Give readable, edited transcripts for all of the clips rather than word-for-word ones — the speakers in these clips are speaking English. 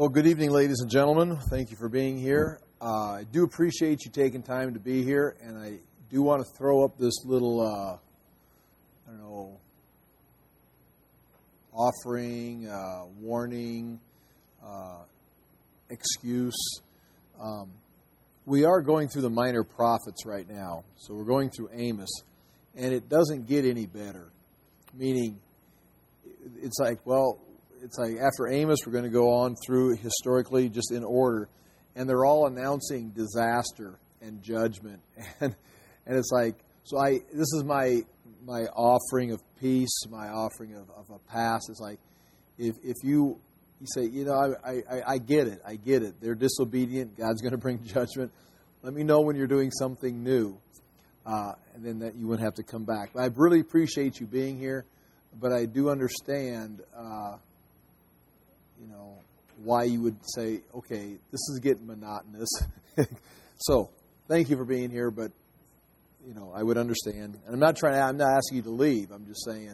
Well, good evening, ladies and gentlemen. Thank you for being here. I do appreciate you taking time to be here, and I do want to throw up this little, offering, warning, excuse. We are going through the minor prophets right now, so we're going through Amos, and it doesn't get any better. Meaning, it's like after Amos, we're going to go on through historically just in order, and they're all announcing disaster and judgment, and it's like, this is my offering of peace, my offering of a past. It's like, if you say, I get it. They're disobedient. God's going to bring judgment. Let me know when you're doing something new, and then that you wouldn't have to come back. But I really appreciate you being here, but I do understand, why you would say, okay, this is getting monotonous. So, thank you for being here, but, I would understand. And I'm not asking you to leave. I'm just saying,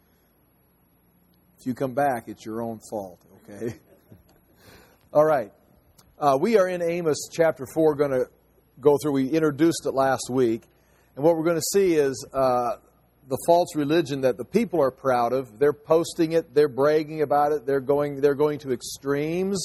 if you come back, it's your own fault, okay? All right. We are in Amos chapter 4, going to go through. We introduced it last week. And what we're going to see is the false religion that the people are proud of. They're posting it. They're bragging about it. They're going to extremes.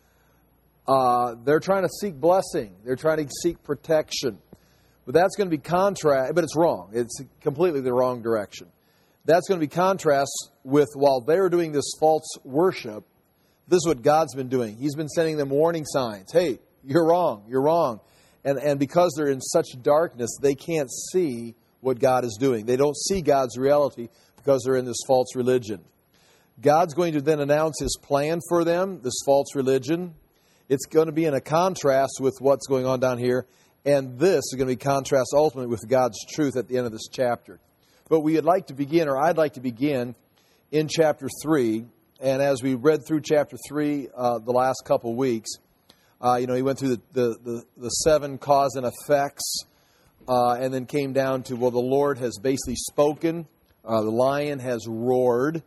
They're trying to seek blessing. They're trying to seek protection. But that's going to be contrast. But it's wrong. It's completely the wrong direction. That's going to be contrast with, while they're doing this false worship, this is what God's been doing. He's been sending them warning signs. Hey, you're wrong. You're wrong. And because they're in such darkness, they can't see what God is doing. They don't see God's reality because they're in this false religion. God's going to then announce His plan for them, this false religion. It's going to be in a contrast with what's going on down here. And this is going to be contrast ultimately with God's truth at the end of this chapter. But I'd like to begin in chapter 3. And as we read through chapter 3 the last couple weeks, he went through the 7 cause and effects, and then came down to, the Lord has basically spoken, the lion has roared,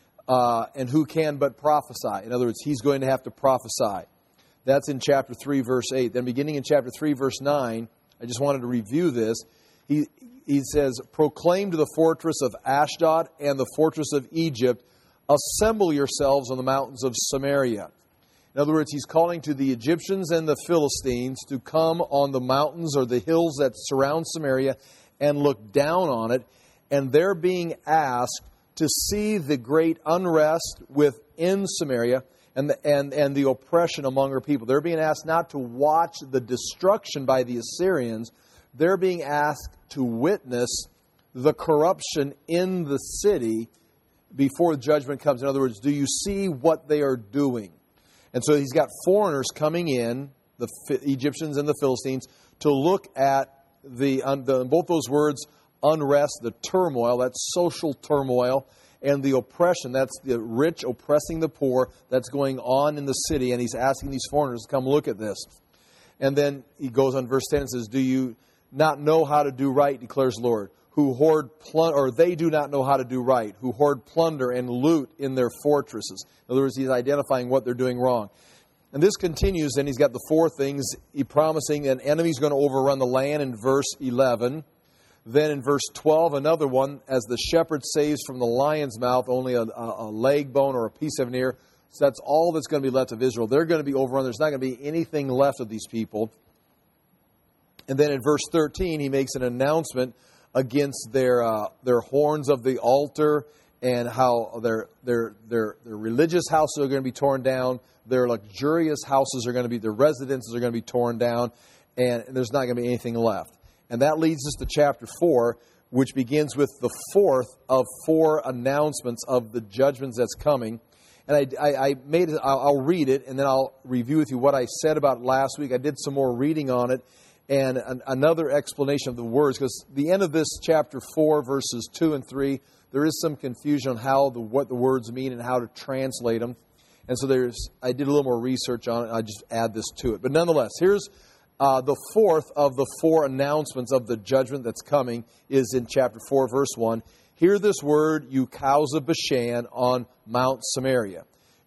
and who can but prophesy? In other words, he's going to have to prophesy. That's in chapter 3, verse 8. Then beginning in chapter 3, verse 9, I just wanted to review this. He says, proclaim to the fortress of Ashdod and the fortress of Egypt, assemble yourselves on the mountains of Samaria. In other words, he's calling to the Egyptians and the Philistines to come on the mountains or the hills that surround Samaria and look down on it. And they're being asked to see the great unrest within Samaria and the oppression among her people. They're being asked not to watch the destruction by the Assyrians. They're being asked to witness the corruption in the city before the judgment comes. In other words, do you see what they are doing? And so he's got foreigners coming in, the Egyptians and the Philistines, to look at both those words, unrest, the turmoil, that's social turmoil, and the oppression, that's the rich oppressing the poor, that's going on in the city. And he's asking these foreigners to come look at this. And then he goes on verse 10 and says, do you not know how to do right, declares the Lord, who hoard or they do not know how to do right, who hoard plunder and loot in their fortresses. In other words, he's identifying what they're doing wrong. And this continues, and he's got the 4 things. He's promising an enemy's going to overrun the land in verse 11. Then in verse 12, another one, as the shepherd saves from the lion's mouth only a leg bone or a piece of an ear. So that's all that's going to be left of Israel. They're going to be overrun. There's not going to be anything left of these people. And then in verse 13, he makes an announcement against their horns of the altar and how their religious houses are going to be torn down, their luxurious houses are going to be, their residences are going to be torn down, and there's not going to be anything left. And that leads us to chapter 4, which begins with the 4th of 4 announcements of the judgments that's coming. And I'll read it, and then I'll review with you what I said about it last week. I did some more reading on it, and another explanation of the words, because the end of this chapter 4, verses 2 and 3, there is some confusion on what the words mean and how to translate them. And so I did a little more research on it, and I just add this to it. But nonetheless, here's the 4th of the 4 announcements of the judgment that's coming is in chapter 4, verse 1. Hear this word, you cows of Bashan, on Mount Samaria.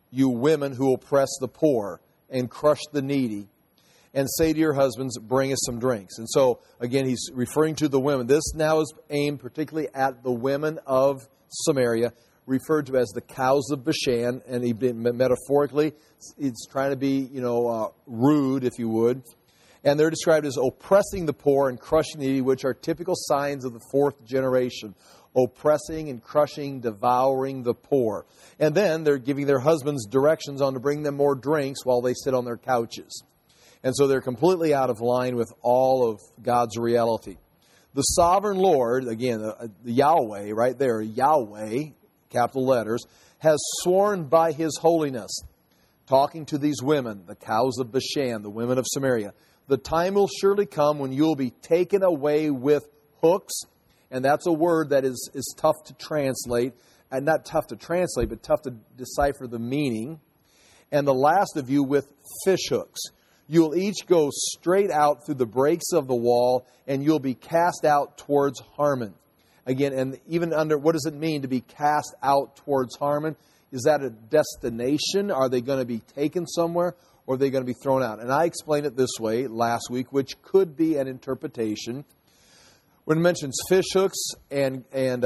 you women who oppress the poor and crush the needy, and say to your husbands, bring us some drinks. And so, again, he's referring to the women. This now is aimed particularly at the women of Samaria, referred to as the cows of Bashan, and he metaphorically, it's trying to be, rude, if you would. And they're described as oppressing the poor and crushing the needy, which are typical signs of the fourth generation. Oppressing and crushing, devouring the poor. And then they're giving their husbands directions on to bring them more drinks while they sit on their couches. And so they're completely out of line with all of God's reality. The sovereign Lord, again, the Yahweh, right there, Yahweh, capital letters, has sworn by His holiness, talking to these women, the cows of Bashan, the women of Samaria, the time will surely come when you will be taken away with hooks. And that's a word that is tough to translate. And not tough to translate, but tough to decipher the meaning. And the last of you with fish hooks. You'll each go straight out through the breaks of the wall, and you'll be cast out towards Harmon. Again, and even under, what does it mean to be cast out towards Harmon? Is that a destination? Are they going to be taken somewhere? Or are they going to be thrown out? And I explained it this way last week, which could be an interpretation. When it mentions fish hooks and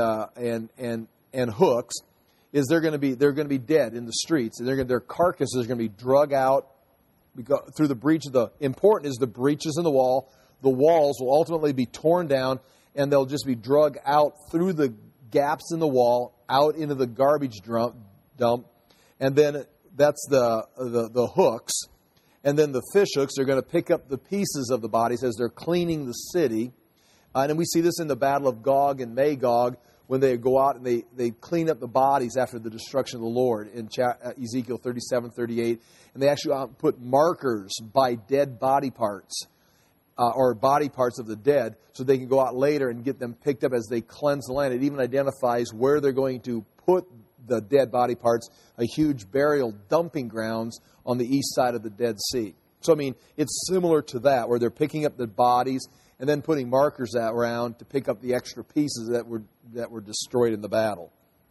hooks, is they're going to be dead in the streets, and their carcasses are going to be drug out through the breach of the. Important is the breaches in the wall. The walls will ultimately be torn down, and they'll just be drug out through the gaps in the wall, out into the garbage dump, and then that's the hooks. And then the fish hooks are going to pick up the pieces of the bodies as they're cleaning the city. And we see this in the Battle of Gog and Magog when they go out and they clean up the bodies after the destruction of the Lord in Ezekiel 37, 38. And they actually put markers by dead body parts or body parts of the dead so they can go out later and get them picked up as they cleanse the land. It even identifies where they're going to put the dead body parts, a huge burial dumping grounds on the east side of the Dead Sea. So, I mean, it's similar to that, where they're picking up the bodies and then putting markers around to pick up the extra pieces that were destroyed in the battle.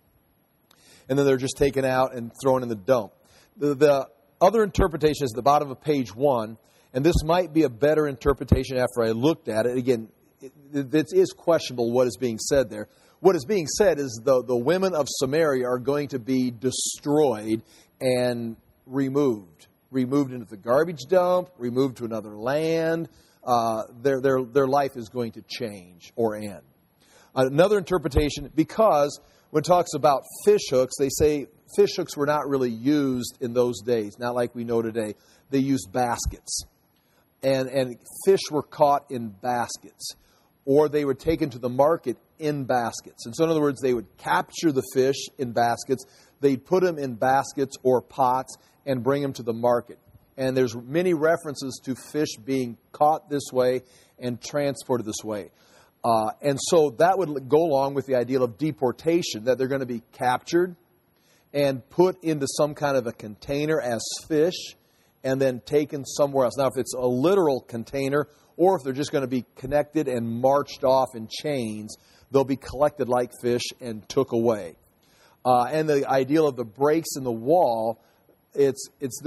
And then they're just taken out and thrown in the dump. The other interpretation is at the bottom of page 1, and this might be a better interpretation after I looked at it. Again, it is questionable what is being said there. What is being said is the women of Samaria are going to be destroyed and removed into the garbage dump, removed to another land. Their life is going to change or end. Another interpretation, because when it talks about fish hooks, they say fish hooks were not really used in those days, not like we know today. They used baskets. And fish were caught in baskets, or they were taken to the market in baskets. And so in other words, they would capture the fish in baskets, they'd put them in baskets or pots and bring them to the market. And there's many references to fish being caught this way and transported this way. And so that would go along with the idea of deportation, that they're going to be captured and put into some kind of a container as fish and then taken somewhere else. Now, if it's a literal container or if they're just going to be connected and marched off in chains, they'll be collected like fish and took away. And the ideal of the breaks in the wall, that's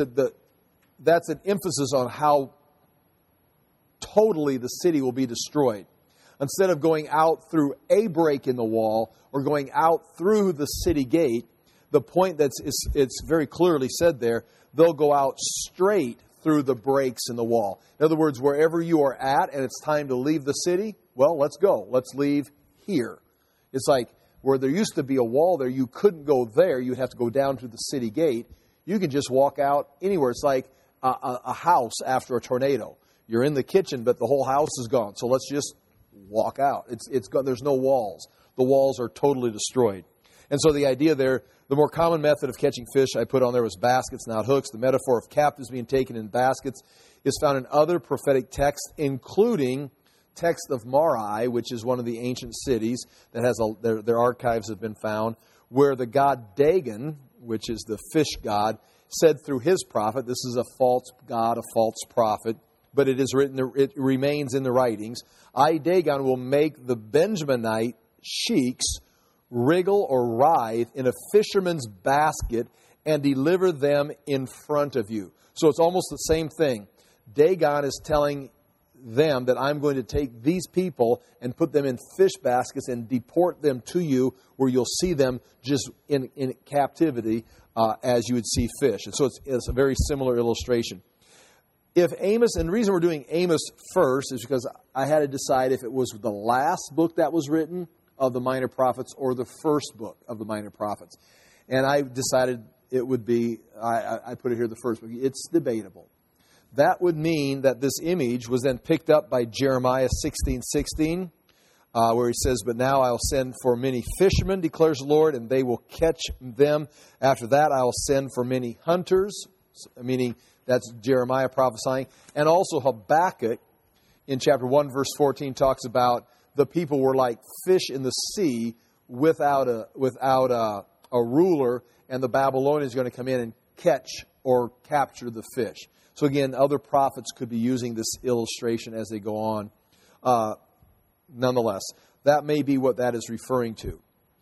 an emphasis on how totally the city will be destroyed. Instead of going out through a break in the wall or going out through the city gate, the point it's very clearly said there, they'll go out straight through the breaks in the wall. In other words, wherever you are at and it's time to leave the city, well, let's go. Let's leave here. It's like where there used to be a wall there, you couldn't go there. You'd have to go down to the city gate. You can just walk out anywhere. It's like a house after a tornado. You're in the kitchen, but the whole house is gone. So let's just walk out. It's gone. There's no walls. The walls are totally destroyed. And so the idea there, the more common method of catching fish I put on there was baskets, not hooks. The metaphor of captives being taken in baskets is found in other prophetic texts, including text of Mari, which is one of the ancient cities that has their archives have been found, where the god Dagon, which is the fish god, said through his prophet, this is a false god, a false prophet, but it is written, it remains in the writings, I, Dagon, will make the Benjaminite sheiks wriggle or writhe in a fisherman's basket and deliver them in front of you. So it's almost the same thing. Dagon is telling them that I'm going to take these people and put them in fish baskets and deport them to you, where you'll see them just in captivity as you would see fish. And so it's a very similar illustration. If Amos, and the reason we're doing Amos first is because I had to decide if it was the last book that was written of the minor prophets or the first book of the minor prophets. And I decided it would be, I put it here, the first book. It's debatable. That would mean that this image was then picked up by Jeremiah 16:16, where he says, "But now I'll send for many fishermen, declares the Lord, and they will catch them. After that I'll send for many hunters," meaning that's Jeremiah prophesying. And also Habakkuk in chapter 1, verse 14, talks about the people were like fish in the sea without a ruler, and the Babylonians are going to come in and catch or capture the fish. So again, other prophets could be using this illustration as they go on. Nonetheless, that may be what that is referring to.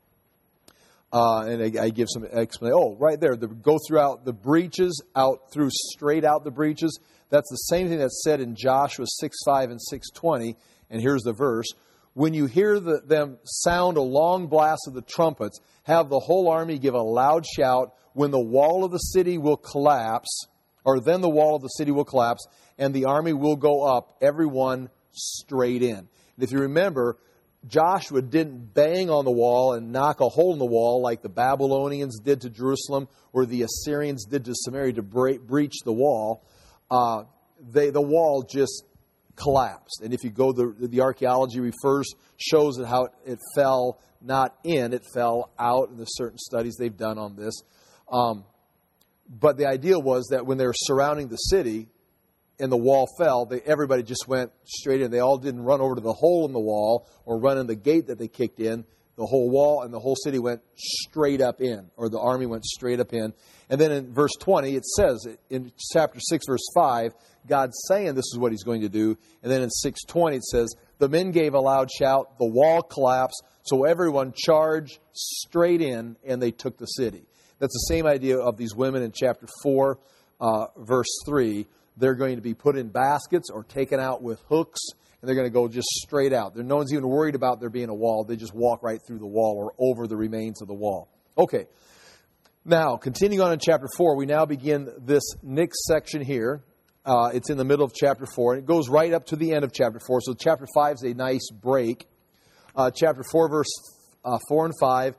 And I give some explanation. Oh, right there. Go throughout the breaches, straight out the breaches. That's the same thing that's said in Joshua 6:5 and 6:20. And here's the verse. When you hear them sound a long blast of the trumpets, have the whole army give a loud shout. When the wall of the city will collapse, or then the wall of the city will collapse, and the army will go up, everyone straight in. And if you remember, Joshua didn't bang on the wall and knock a hole in the wall like the Babylonians did to Jerusalem or the Assyrians did to Samaria to breach the wall. The wall just collapsed. And if you go, the archaeology shows how it fell not in, it fell out. And there's certain studies they've done on this. But the idea was that when they were surrounding the city and the wall fell, everybody just went straight in. They all didn't run over to the hole in the wall or run in the gate that they kicked in. The whole wall and the whole city went straight up in, or the army went straight up in. And then in verse 20, it says, in chapter 6, verse 5, God's saying this is what he's going to do. And then in 6:20, it says, the men gave a loud shout, the wall collapsed, so everyone charged straight in, and they took the city. That's the same idea of these women in chapter 4, verse 3. They're going to be put in baskets or taken out with hooks, and they're going to go just straight out. No one's even worried about there being a wall. They just walk right through the wall or over the remains of the wall. Okay. Now, continuing on in chapter 4, we now begin this next section here. It's in the middle of chapter 4, and it goes right up to the end of chapter 4. So chapter 5 is a nice break. Chapter 4, verse 4 and 5,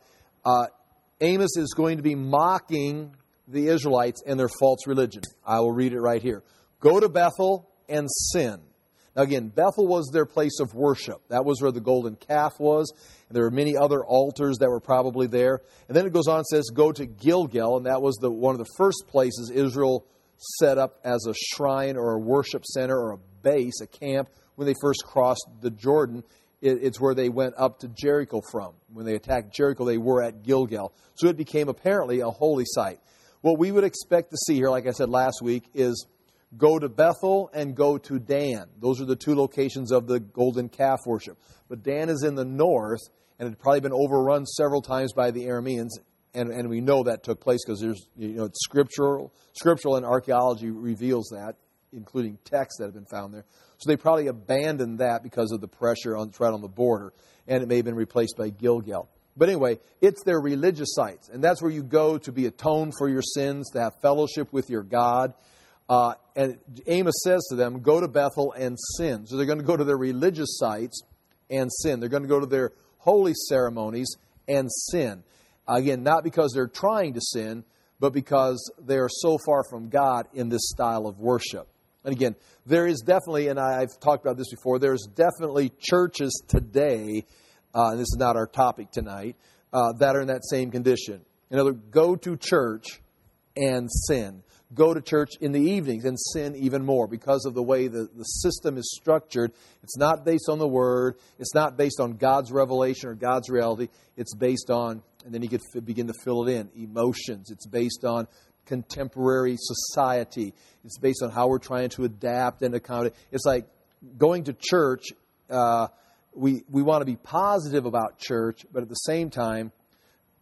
Amos is going to be mocking the Israelites and their false religion. I will read it right here. Go to Bethel and sin. Now again, Bethel was their place of worship. That was where the golden calf was. And there were many other altars that were probably there. And then it goes on and says, go to Gilgal. And that was one of the first places Israel set up as a shrine or a worship center or a base, a camp, when they first crossed the Jordan. It's where they went up to Jericho from. When they attacked Jericho, they were at Gilgal. So it became apparently a holy site. What we would expect to see here, like I said last week, is go to Bethel and go to Dan. Those are the two locations of the golden calf worship. But Dan is in the north, and it had probably been overrun several times by the Arameans, and we know that took place because there's it's scriptural and archaeology reveals that, including texts that have been found there. So they probably abandoned that because of the pressure right on the border, and it may have been replaced by Gilgal. But anyway, it's their religious sites, and that's where you go to be atoned for your sins, to have fellowship with your God. And Amos says to them, go to Bethel and sin. So they're going to go to their religious sites and sin. They're going to go to their holy ceremonies and sin. Again, not because they're trying to sin, but because they are so far from God in this style of worship. And again, there is definitely, and I've talked about this before, there's definitely churches today, and this is not our topic tonight, that are in that same condition. In other words, go to church and sin. Go to church in the evenings and sin even more because of the way the system is structured. It's not based on the Word. It's not based on God's revelation or God's reality. It's based on, and then you could begin to fill it in, emotions. It's based on contemporary society. It's based on how we're trying to adapt and accommodate. It's like going to church. We want to be positive about church, but at the same time,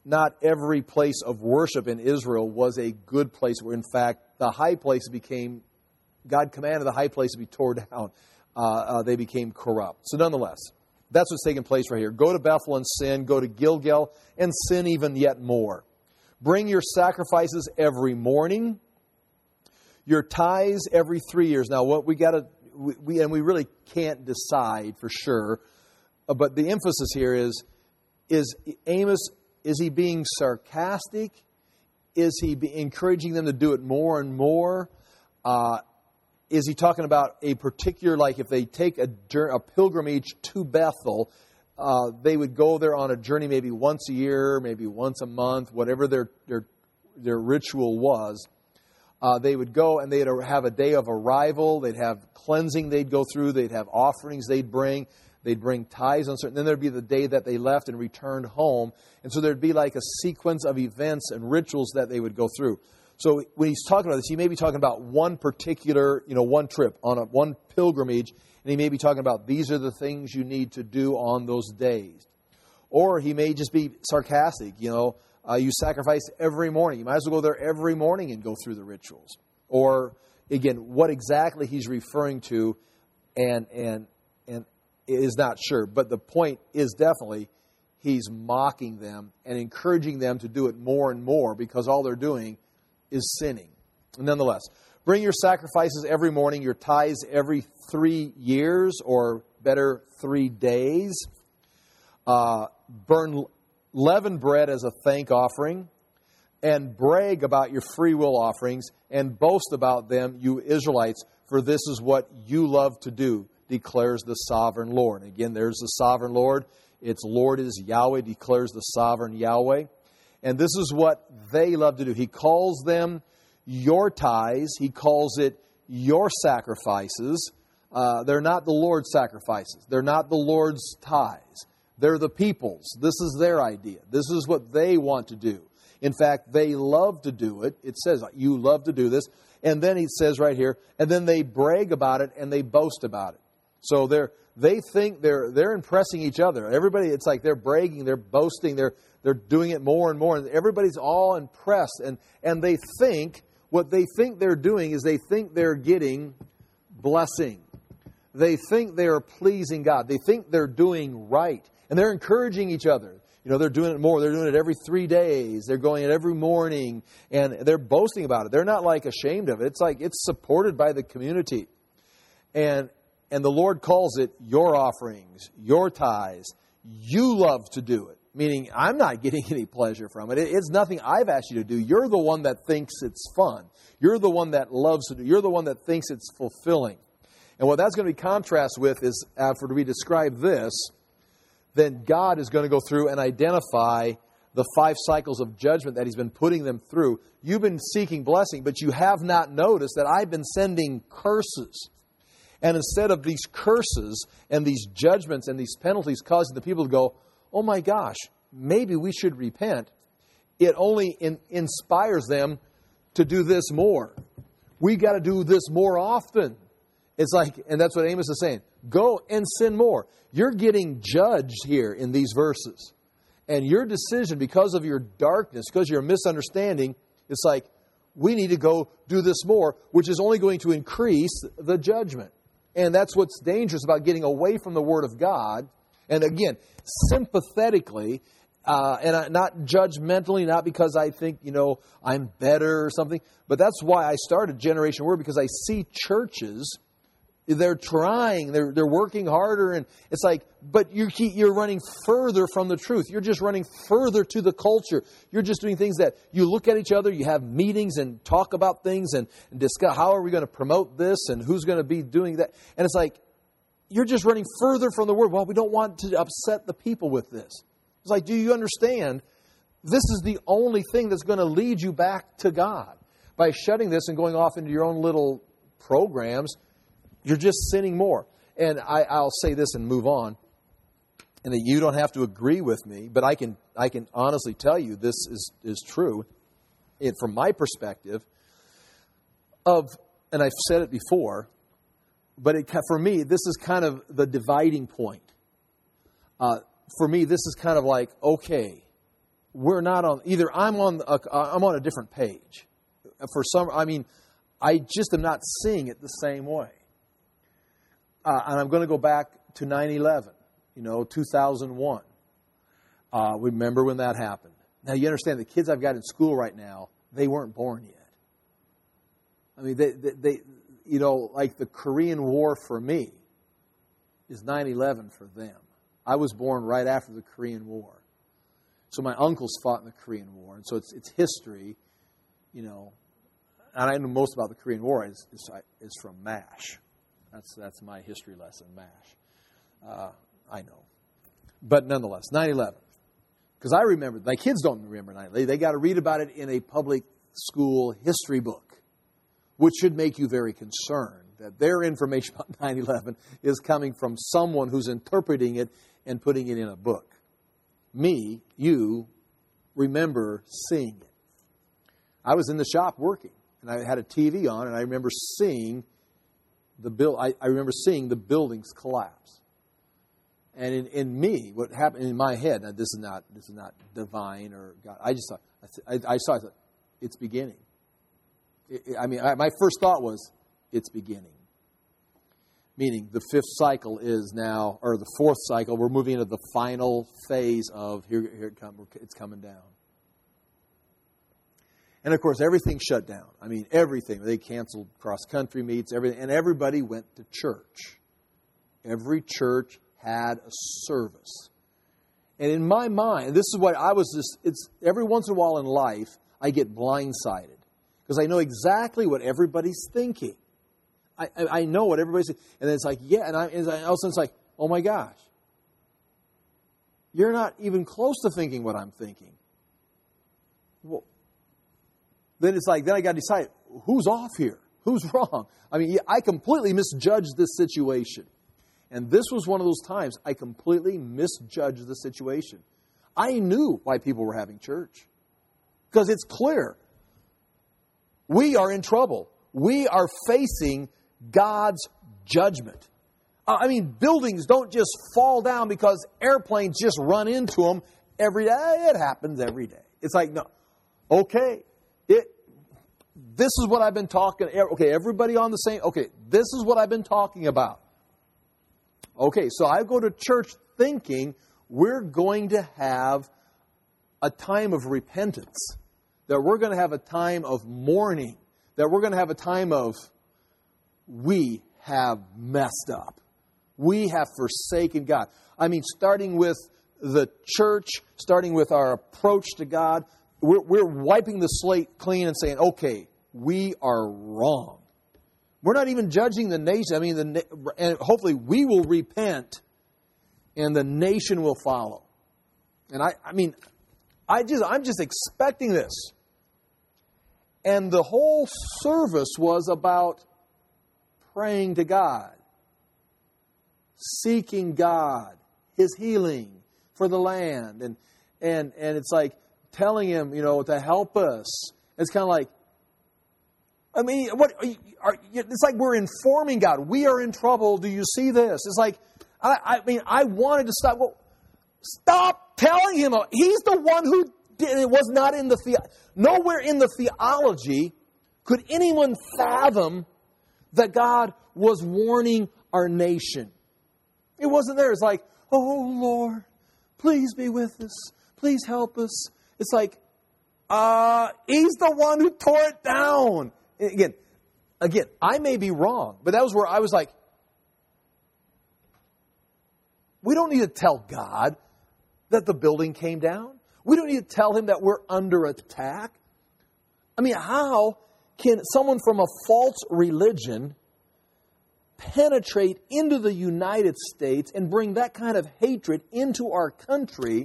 not every place of worship in Israel was a good place where, in fact, the high place became, God commanded the high place to be torn down. They became corrupt. So nonetheless, that's what's taking place right here. Go to Bethel and sin. Go to Gilgal and sin even yet more. Bring your sacrifices every morning. Your tithes every 3 years. Now, what we really can't decide for sure, but the emphasis here is Amos, is he being sarcastic? Is he encouraging them to do it more and more? Is he talking about a particular, like if they take a pilgrimage to Bethel, they would go there on a journey maybe once a year, maybe once a month, whatever their ritual was. They would go and they'd have a day of arrival. They'd have cleansing they'd go through. They'd have offerings they'd bring. They'd bring tithes on certain. Then there'd be the day that they left and returned home. And so there'd be like a sequence of events and rituals that they would go through. So when he's talking about this, he may be talking about one particular, one trip on one pilgrimage. And he may be talking about these are the things you need to do on those days. Or he may just be sarcastic, you sacrifice every morning. You might as well go there every morning and go through the rituals. Or, again, what exactly he's referring to and is not sure. But the point is definitely he's mocking them and encouraging them to do it more and more because all they're doing is sinning. Nonetheless, bring your sacrifices every morning, your tithes every 3 years, or better, 3 days. Burn leavened bread as a thank offering, and brag about your free will offerings, and boast about them, you Israelites, for this is what you love to do, declares the sovereign Lord. Again, there's the sovereign Lord. Its Lord is Yahweh, declares the sovereign Yahweh. And this is what they love to do. He calls them your tithes. He calls it your sacrifices. They're not the Lord's sacrifices. They're not the Lord's tithes. They're the people's. This is their idea. This is what they want to do. In fact, they love to do it. It says, you love to do this. And then he says right here, and then they brag about it and they boast about it. So they think they're impressing each other. Everybody, it's like they're bragging, they're boasting, they're doing it more and more. And everybody's all impressed. And they think, what they think they're doing is they think they're getting blessing. They think they're pleasing God. They think they're doing right. And they're encouraging each other. They're doing it more. They're doing it every 3 days. They're going it every morning. And they're boasting about it. They're not like ashamed of it. It's like it's supported by the community. And the Lord calls it your offerings, your tithes. You love to do it. Meaning, I'm not getting any pleasure from it. It's nothing I've asked you to do. You're the one that thinks it's fun. You're the one that loves to do. You're the one that thinks it's fulfilling. And what that's going to be contrast with is, after we describe this, then God is going to go through and identify the 5 cycles of judgment that He's been putting them through. You've been seeking blessing, but you have not noticed that I've been sending curses. And instead of these curses and these judgments and these penalties causing the people to go, oh my gosh, maybe we should repent, it only inspires them to do this more. We got to do this more often. It's like, and that's what Amos is saying, go and sin more. You're getting judged here in these verses. And your decision, because of your darkness, because of your misunderstanding, it's like, we need to go do this more, which is only going to increase the judgment. And that's what's dangerous about getting away from the Word of God. And again, sympathetically, and not judgmentally, not because I think, I'm better or something. But that's why I started Generation Word, because I see churches, they're trying, they're working harder, and it's like, but you're running further from the truth. You're just running further to the culture. You're just doing things that you look at each other, you have meetings and talk about things and discuss how are we going to promote this and who's going to be doing that. And it's like, you're just running further from the Word. Well, we don't want to upset the people with this. It's like, do you understand? This is the only thing that's going to lead you back to God. By shutting this and going off into your own little programs, you're just sinning more. And I'll say this and move on. And that you don't have to agree with me, but I can honestly tell you this is true. From my perspective, and I've said it before, but for me, this is kind of the dividing point. For me, this is kind of like, okay, we're not on, either I'm on a different page. For some, I just am not seeing it the same way. And I'm going to go back to 9/11, 2001. Remember when that happened. Now, you understand, the kids I've got in school right now, they weren't born yet. I mean, they like the Korean War for me is 9/11 for them. I was born right after the Korean War. So my uncles fought in the Korean War. And so it's history, And I know most about the Korean War is from MASH. That's my history lesson, MASH. I know. But nonetheless, 9/11. Because I remember, my kids don't remember 9/11. They got to read about it in a public school history book, which should make you very concerned that their information about 9/11 is coming from someone who's interpreting it and putting it in a book. Me, you, remember seeing it. I was in the shop working, and I had a TV on, and I remember seeing I remember seeing the buildings collapse. And in me, what happened in my head, now this is not divine or God. I just thought, I saw it, it's beginning. My first thought was, it's beginning. Meaning the fifth cycle is now, or the fourth cycle, we're moving into the final phase of here it comes, it's coming down. And of course, everything shut down. Everything. They canceled cross-country meets, everything, and everybody went to church. Every church had a service. And in my mind, this is what it's every once in a while in life, I get blindsided. Because I know exactly what everybody's thinking. I know what everybody's thinking. And then it's like, yeah, and all of a sudden it's like, oh my gosh. You're not even close to thinking what I'm thinking. Well, then it's like, then I got to decide, who's off here? Who's wrong? I completely misjudged this situation. And this was one of those times I completely misjudged the situation. I knew why people were having church. Because it's clear. We are in trouble. We are facing God's judgment. Buildings don't just fall down because airplanes just run into them every day. It happens every day. It's like, no. Okay. This is what I've been talking. Okay, everybody on the same. Okay, this is what I've been talking about. Okay, so I go to church thinking we're going to have a time of repentance, that we're going to have a time of mourning, that we're going to have a time of, we have messed up. We have forsaken God. Starting with the church, starting with our approach to God, we're wiping the slate clean and saying, okay, we are wrong. We're not even judging the nation. And hopefully we will repent and the nation will follow. And I'm just expecting this. And the whole service was about praying to God, seeking God, His healing for the land. And it's like telling Him, to help us. It's kind of like, it's like we're informing God. We are in trouble. Do you see this? It's like, I wanted to stop. Well, stop telling Him. He's the one who did it. Was not in nowhere in the theology could anyone fathom that God was warning our nation. It wasn't there. It's like, oh Lord, please be with us. Please help us. It's like, He's the one who tore it down. Again, I may be wrong, but that was where I was like, we don't need to tell God that the building came down. We don't need to tell Him that we're under attack. How can someone from a false religion penetrate into the United States and bring that kind of hatred into our country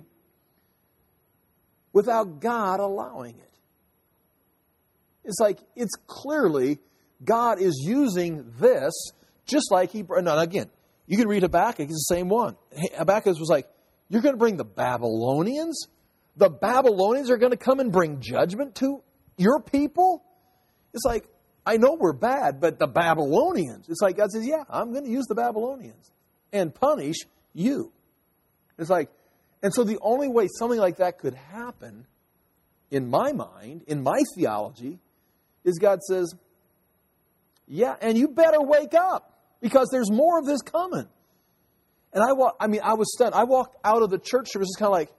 without God allowing it? It's like, it's clearly God is using this just like He... No, again, you can read Habakkuk, it's the same one. Habakkuk was like, you're going to bring the Babylonians? The Babylonians are going to come and bring judgment to your people? It's like, I know we're bad, but the Babylonians. It's like God says, yeah, I'm going to use the Babylonians and punish you. It's like, And so the only way something like that could happen, in my mind, in my theology, is God says, yeah, and you better wake up because there's more of this coming. And I was stunned. I walked out of the church. It was just kind of like,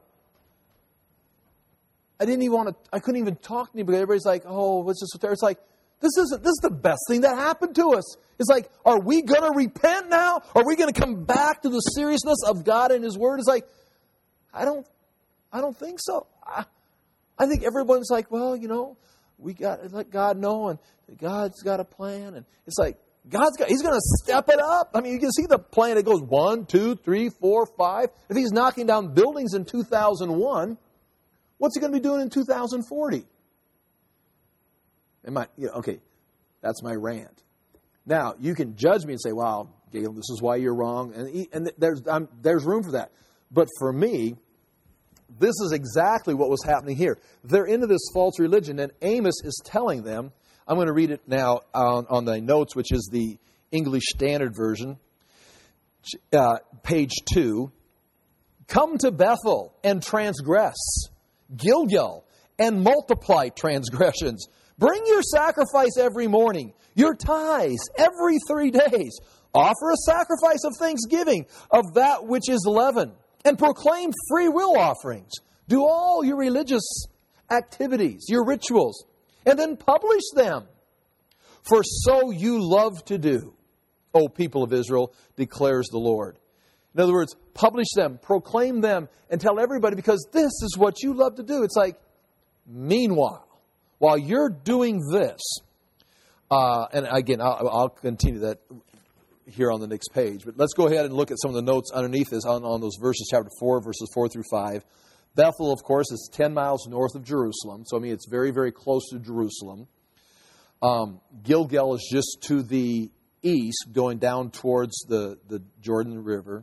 I couldn't even talk to anybody. Everybody's like, oh, what's this? It's like, this is the best thing that happened to us. It's like, are we going to repent now? Are we going to come back to the seriousness of God and His Word? It's like, I don't think so. I think everyone's like, well, we got to let God know, and God's got a plan. And it's like, He's going to step it up. I mean, you can see the plan. It goes 1, 2, 3, 4, 5. If He's knocking down buildings in 2001, what's He going to be doing in 2040? Okay, that's my rant. Now, you can judge me and say, well, Gail, this is why you're wrong. And there's room for that. But for me, this is exactly what was happening here. They're into this false religion, and Amos is telling them, I'm going to read it now on the notes, which is the English Standard Version, page 2. Come to Bethel and transgress, Gilgal, and multiply transgressions. Bring your sacrifice every morning, your tithes every 3 days. Offer a sacrifice of thanksgiving of that which is leaven, and proclaim free will offerings. Do all your religious activities, your rituals, and then publish them. For so you love to do, O people of Israel, declares the Lord. In other words, publish them, proclaim them, and tell everybody, because this is what you love to do. It's like, meanwhile, while you're doing this, and again, I'll continue that here on the next page, but let's go ahead and look at some of the notes underneath this on those verses, chapter 4, verses 4 through 5. Bethel, of course, is 10 miles north of Jerusalem, so it's very, very close to Jerusalem. Gilgal is just to the east, going down towards the Jordan River.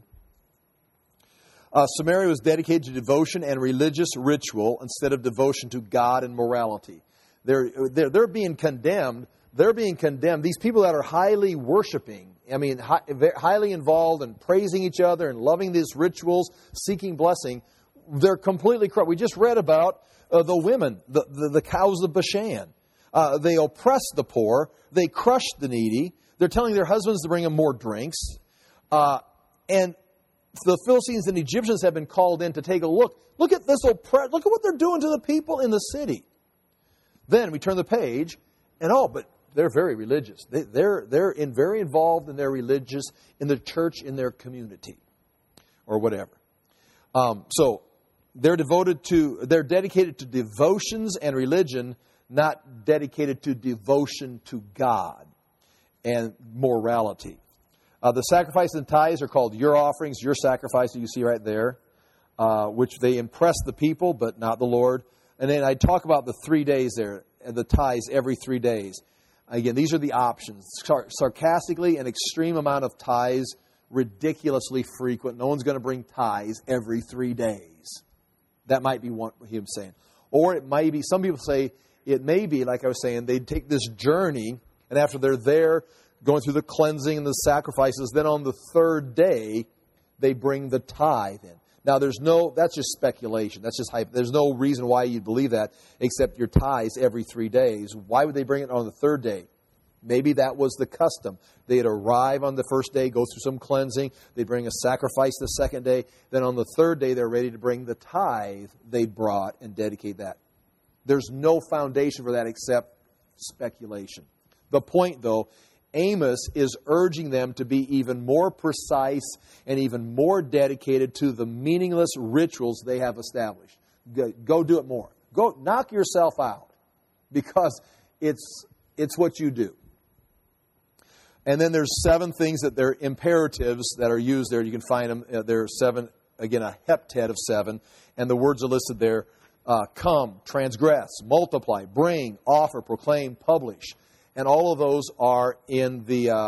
Samaria was dedicated to devotion and religious ritual instead of devotion to God and morality. They're being condemned. They're being condemned. These people that are highly worshiping, highly involved in praising each other and loving these rituals, seeking blessing, they're completely corrupt. We just read about the women, the cows of Bashan. They oppress the poor. They crush the needy. They're telling their husbands to bring them more drinks. And the Philistines and Egyptians have been called in to take a look. Look at this look at what they're doing to the people in the city. Then we turn the page, and but they're very religious. They're very involved in their religious, in the church, in their community, or whatever. So they're dedicated to devotions and religion, not dedicated to devotion to God and morality. The sacrifice and tithes are called your offerings, your sacrifice that you see right there, which they impress the people, but not the Lord. And then I talk about the 3 days there, and the tithes every 3 days. Again, these are the options. Sarcastically, an extreme amount of tithes, ridiculously frequent. No one's going to bring tithes every 3 days. That might be what him saying. Or it might be, some people say, it may be, like I was saying, they take this journey, and after they're there, going through the cleansing and the sacrifices, then on the third day, they bring the tithe in. Now, that's just speculation. That's just hype. There's no reason why you'd believe that except your tithes every 3 days. Why would they bring it on the third day? Maybe that was the custom. They'd arrive on the first day, go through some cleansing. They'd bring a sacrifice the second day. Then on the third day, they're ready to bring the tithe they brought and dedicate that. There's no foundation for that except speculation. The point, though, Amos is urging them to be even more precise and even more dedicated to the meaningless rituals they have established. Go do it more. Go knock yourself out, because it's what you do. And then there's 7 things that they're imperatives that are used there. You can find them. There are 7, again, a heptad of 7. And the words are listed there. Come, transgress, multiply, bring, offer, proclaim, publish. And all of those are in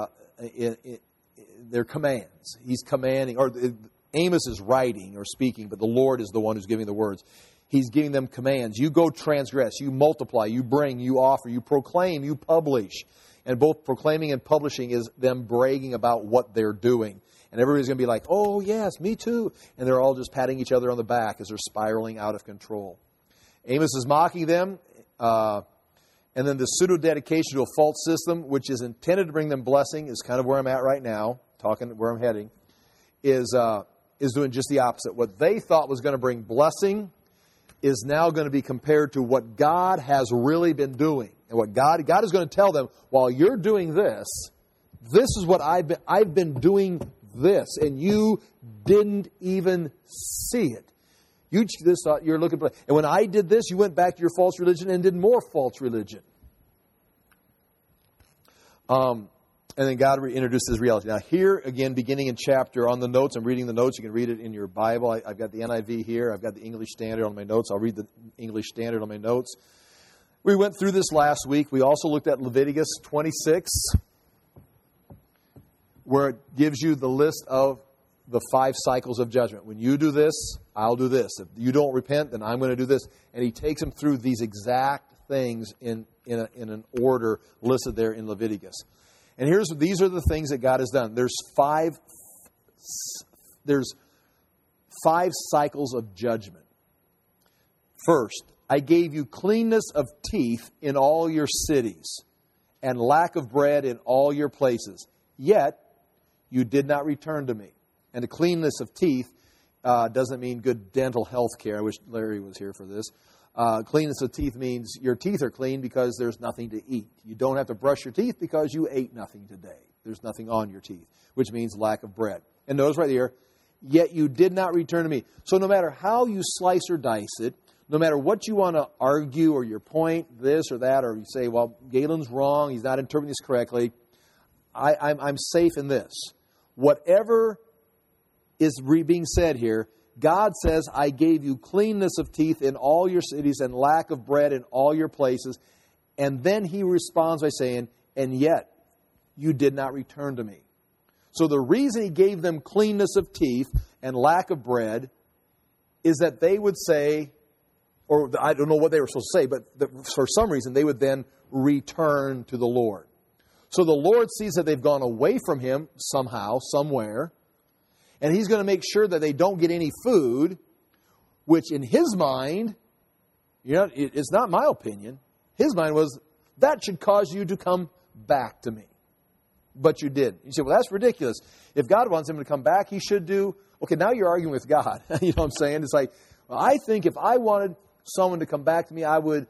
their commands. He's commanding, or Amos is writing or speaking, but the Lord is the one who's giving the words. He's giving them commands. You go transgress, you multiply, you bring, you offer, you proclaim, you publish. And both proclaiming and publishing is them bragging about what they're doing. And everybody's going to be like, oh, yes, me too. And they're all just patting each other on the back as they're spiraling out of control. Amos is mocking them. And then the pseudo-dedication to a false system, which is intended to bring them blessing, is kind of where I'm at right now, talking where I'm heading, is doing just the opposite. What they thought was going to bring blessing is now going to be compared to what God has really been doing. And what God is going to tell them, while you're doing this, this is what I've been doing this, and you didn't even see it. You just thought you're looking for, and when I did this, you went back to your false religion and did more false religion. And then God introduced His reality. Now here, again, beginning in chapter, on the notes, I'm reading the notes. You can read it in your Bible. I've got the NIV here. I've got the English Standard on my notes. I'll read the English Standard on my notes. We went through this last week. We also looked at Leviticus 26, where it gives you the list of the 5 cycles of judgment. When you do this, I'll do this. If you don't repent, then I'm going to do this. And He takes them through these exact things in an order listed there in Leviticus. And these are the things that God has done. There's five cycles of judgment. First, I gave you cleanness of teeth in all your cities, and lack of bread in all your places. Yet you did not return to me. And the cleanness of teeth doesn't mean good dental health care. I wish Larry was here for this. Cleanness of teeth means your teeth are clean because there's nothing to eat. You don't have to brush your teeth because you ate nothing today. There's nothing on your teeth, which means lack of bread. And notice right here, yet you did not return to me. So no matter how you slice or dice it, no matter what you want to argue or your point, this or that, or you say, well, Galen's wrong, he's not interpreting this correctly, I'm safe in this. Whatever is being said here, God says, I gave you cleanness of teeth in all your cities and lack of bread in all your places. And then He responds by saying, and yet you did not return to me. So the reason He gave them cleanness of teeth and lack of bread is that they would say, or I don't know what they were supposed to say, but for some reason they would then return to the Lord. So the Lord sees that they've gone away from Him somehow, somewhere, and He's going to make sure that they don't get any food, which in His mind, it's not my opinion, His mind was, that should cause you to come back to me. But you didn't. You say, well, that's ridiculous. If God wants them to come back, He should do, okay, now you're arguing with God. You know what I'm saying? It's like, well, I think if I wanted someone to come back to me, I would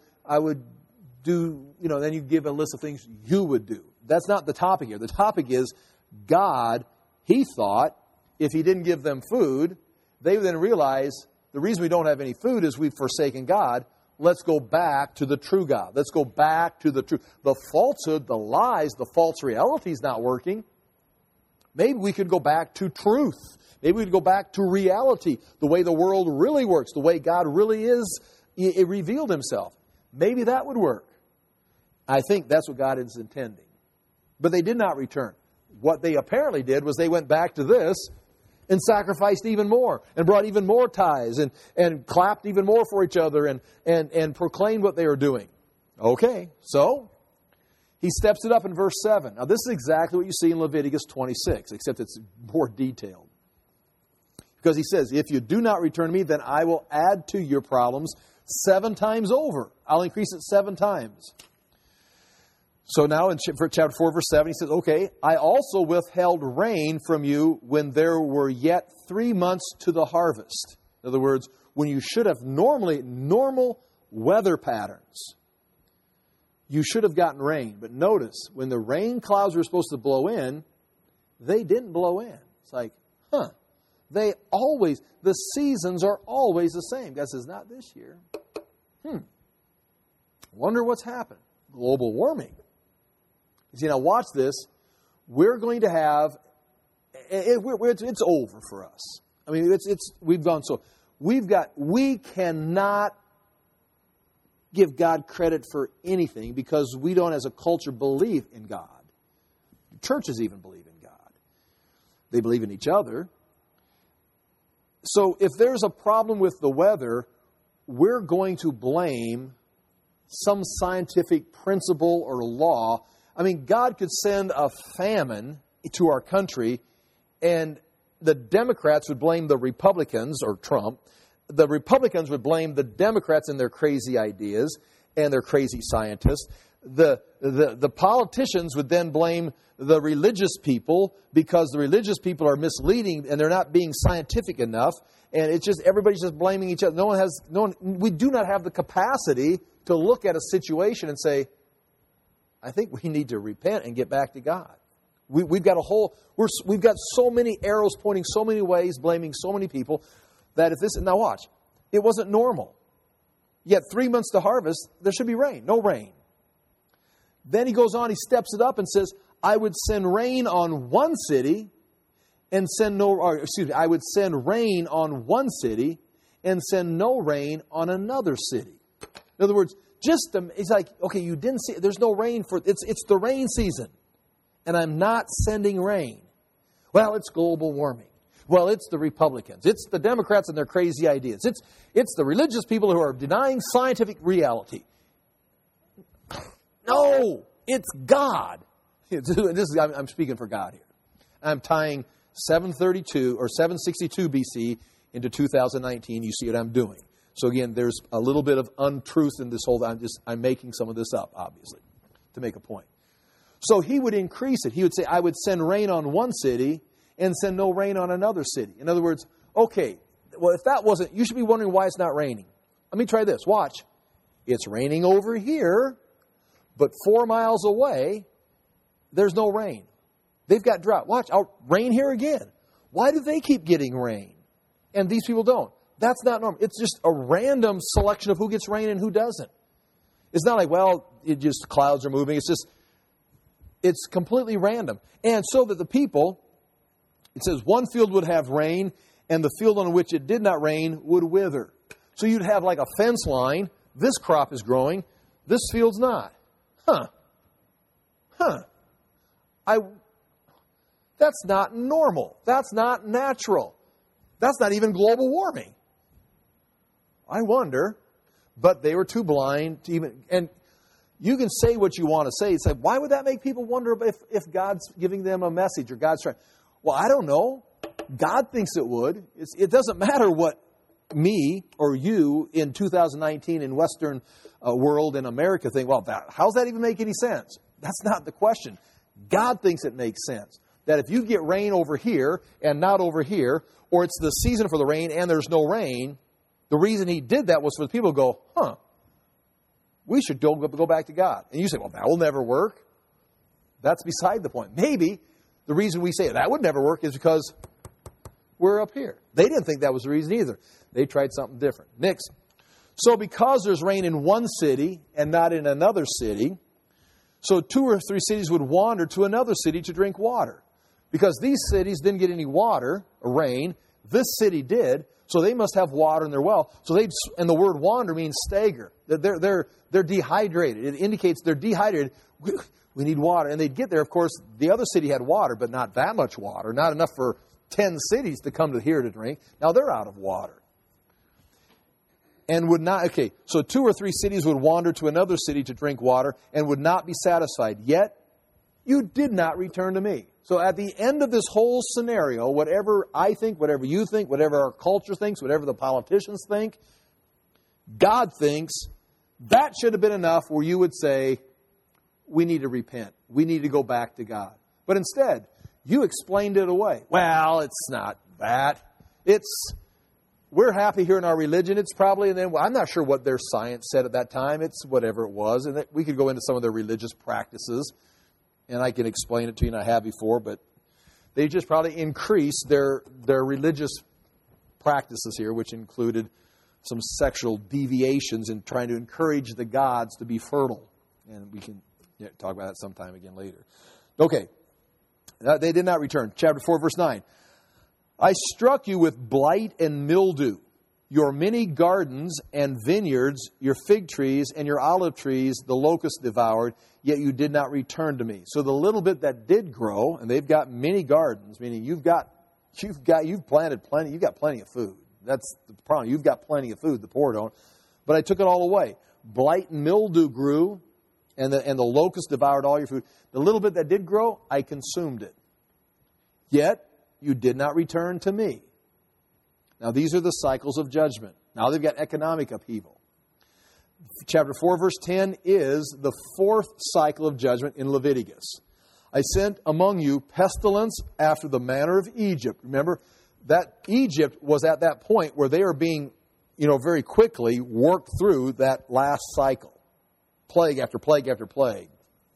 do, then you give a list of things you would do. That's not the topic here. The topic is God, He thought, if He didn't give them food, they would then realize the reason we don't have any food is we've forsaken God. Let's go back to the true God. Let's go back to the truth. The falsehood, the lies, the false reality is not working. Maybe we could go back to truth. Maybe we could go back to reality, the way the world really works, the way God really is, it revealed Himself. Maybe that would work. I think that's what God is intending. But they did not return. What they apparently did was they went back to this and sacrificed even more and brought even more tithes and clapped even more for each other and proclaimed what they were doing. Okay, so He steps it up in verse 7. Now this is exactly what you see in Leviticus 26, except it's more detailed. Because He says, if you do not return to me, then I will add to your problems 7 times over. I'll increase it 7 times. So now in chapter 4, verse 7, He says, okay, I also withheld rain from you when there were yet 3 months to the harvest. In other words, when you should have normal weather patterns, you should have gotten rain. But notice, when the rain clouds were supposed to blow in, they didn't blow in. It's like, the seasons are always the same. God says, not this year. Wonder what's happened. Global warming. You see, now watch this. We're going to have, it's over for us. I mean, we've gone so, we cannot give God credit for anything because we don't, as a culture, believe in God. Churches even believe in God. They believe in each other. So if there's a problem with the weather, we're going to blame some scientific principle or law. I mean, God could send a famine to our country, and the Democrats would blame the Republicans, or Trump. The Republicans would blame the Democrats and their crazy ideas and their crazy scientists. The politicians would then blame the religious people because the religious people are misleading and they're not being scientific enough. And it's just, everybody's just blaming each other. We do not have the capacity to look at a situation and say, I think we need to repent and get back to God. We've got so many arrows pointing so many ways, blaming so many people, that if this, now watch, it wasn't normal. Yet 3 months to harvest, there should be rain. No rain. Then he goes on, he steps it up and says, I would send rain on one city and I would send rain on one city and send no rain on another city. In other words, it's like, okay, you didn't see, there's no rain it's the rain season. And I'm not sending rain. Well, it's global warming. Well, it's the Republicans. It's the Democrats and their crazy ideas. It's the religious people who are denying scientific reality. No, it's God. I'm speaking for God here. I'm tying 732 or 762 BC into 2019. You see what I'm doing. So again, there's a little bit of untruth in this whole. I'm making some of this up, obviously, to make a point. So he would increase it. He would say, I would send rain on one city and send no rain on another city. In other words, okay, well, if that wasn't, you should be wondering why it's not raining. Let me try this. Watch. It's raining over here, but 4 miles away, there's no rain. They've got drought. Watch, rain here again. Why do they keep getting rain? And these people don't. That's not normal. It's just a random selection of who gets rain and who doesn't. It's not like, well, it just clouds are moving. It's completely random. And so that the people, it says one field would have rain and the field on which it did not rain would wither. So you'd have like a fence line. This crop is growing. This field's not. That's not normal. That's not natural. That's not even global warming. I wonder, but they were too blind to even, and you can say what you want to say. It's like, why would that make people wonder if God's giving them a message or God's trying? Well, I don't know. God thinks it would. It doesn't matter what me or you in 2019 in Western world in America think, well, how's that even make any sense? That's not the question. God thinks it makes sense. That if you get rain over here and not over here, or it's the season for the rain and there's no rain, the reason he did that was for the people to go, we should go back to God. And you say, well, that will never work. That's beside the point. Maybe the reason we say that would never work is because we're up here. They didn't think that was the reason either. They tried something different. Next. So because there's rain in one city and not in another city, so 2 or 3 cities would wander to another city to drink water. Because these cities didn't get any water or rain. This city did. So they must have water in their well. And the word wander means stagger. They're dehydrated. It indicates they're dehydrated. We need water. And they'd get there. Of course, the other city had water, but not that much water. Not enough for 10 cities to come to here to drink. Now they're out of water. And would not, okay, so 2 or 3 cities would wander to another city to drink water and would not be satisfied. Yet, you did not return to me. So at the end of this whole scenario, whatever I think, whatever you think, whatever our culture thinks, whatever the politicians think, God thinks that should have been enough where you would say, we need to repent. We need to go back to God. But instead, you explained it away. Well, it's not that. We're happy here in our religion. It's probably, and then I'm not sure what their science said at that time. It's whatever it was. And we could go into some of their religious practices. And I can explain it to you, and I have before, but they just probably increased their religious practices here, which included some sexual deviations in trying to encourage the gods to be fertile. And we can talk about that sometime again later. Okay. They did not return. Chapter 4, verse 9. I struck you with blight and mildew. Your many gardens and vineyards, your fig trees and your olive trees, the locusts devoured, yet you did not return to me. So the little bit that did grow, and they've got many gardens, meaning you've planted plenty, you've got plenty of food. That's the problem. You've got plenty of food, the poor don't. But I took it all away. Blight and mildew grew, and the locust devoured all your food. The little bit that did grow, I consumed it. Yet you did not return to me. Now these are the cycles of judgment. Now they've got economic upheaval. Chapter 4, verse 10 is the fourth cycle of judgment in Leviticus. I sent among you pestilence after the manner of Egypt. Remember, that Egypt was at that point where they are being, very quickly worked through that last cycle. Plague after plague after plague.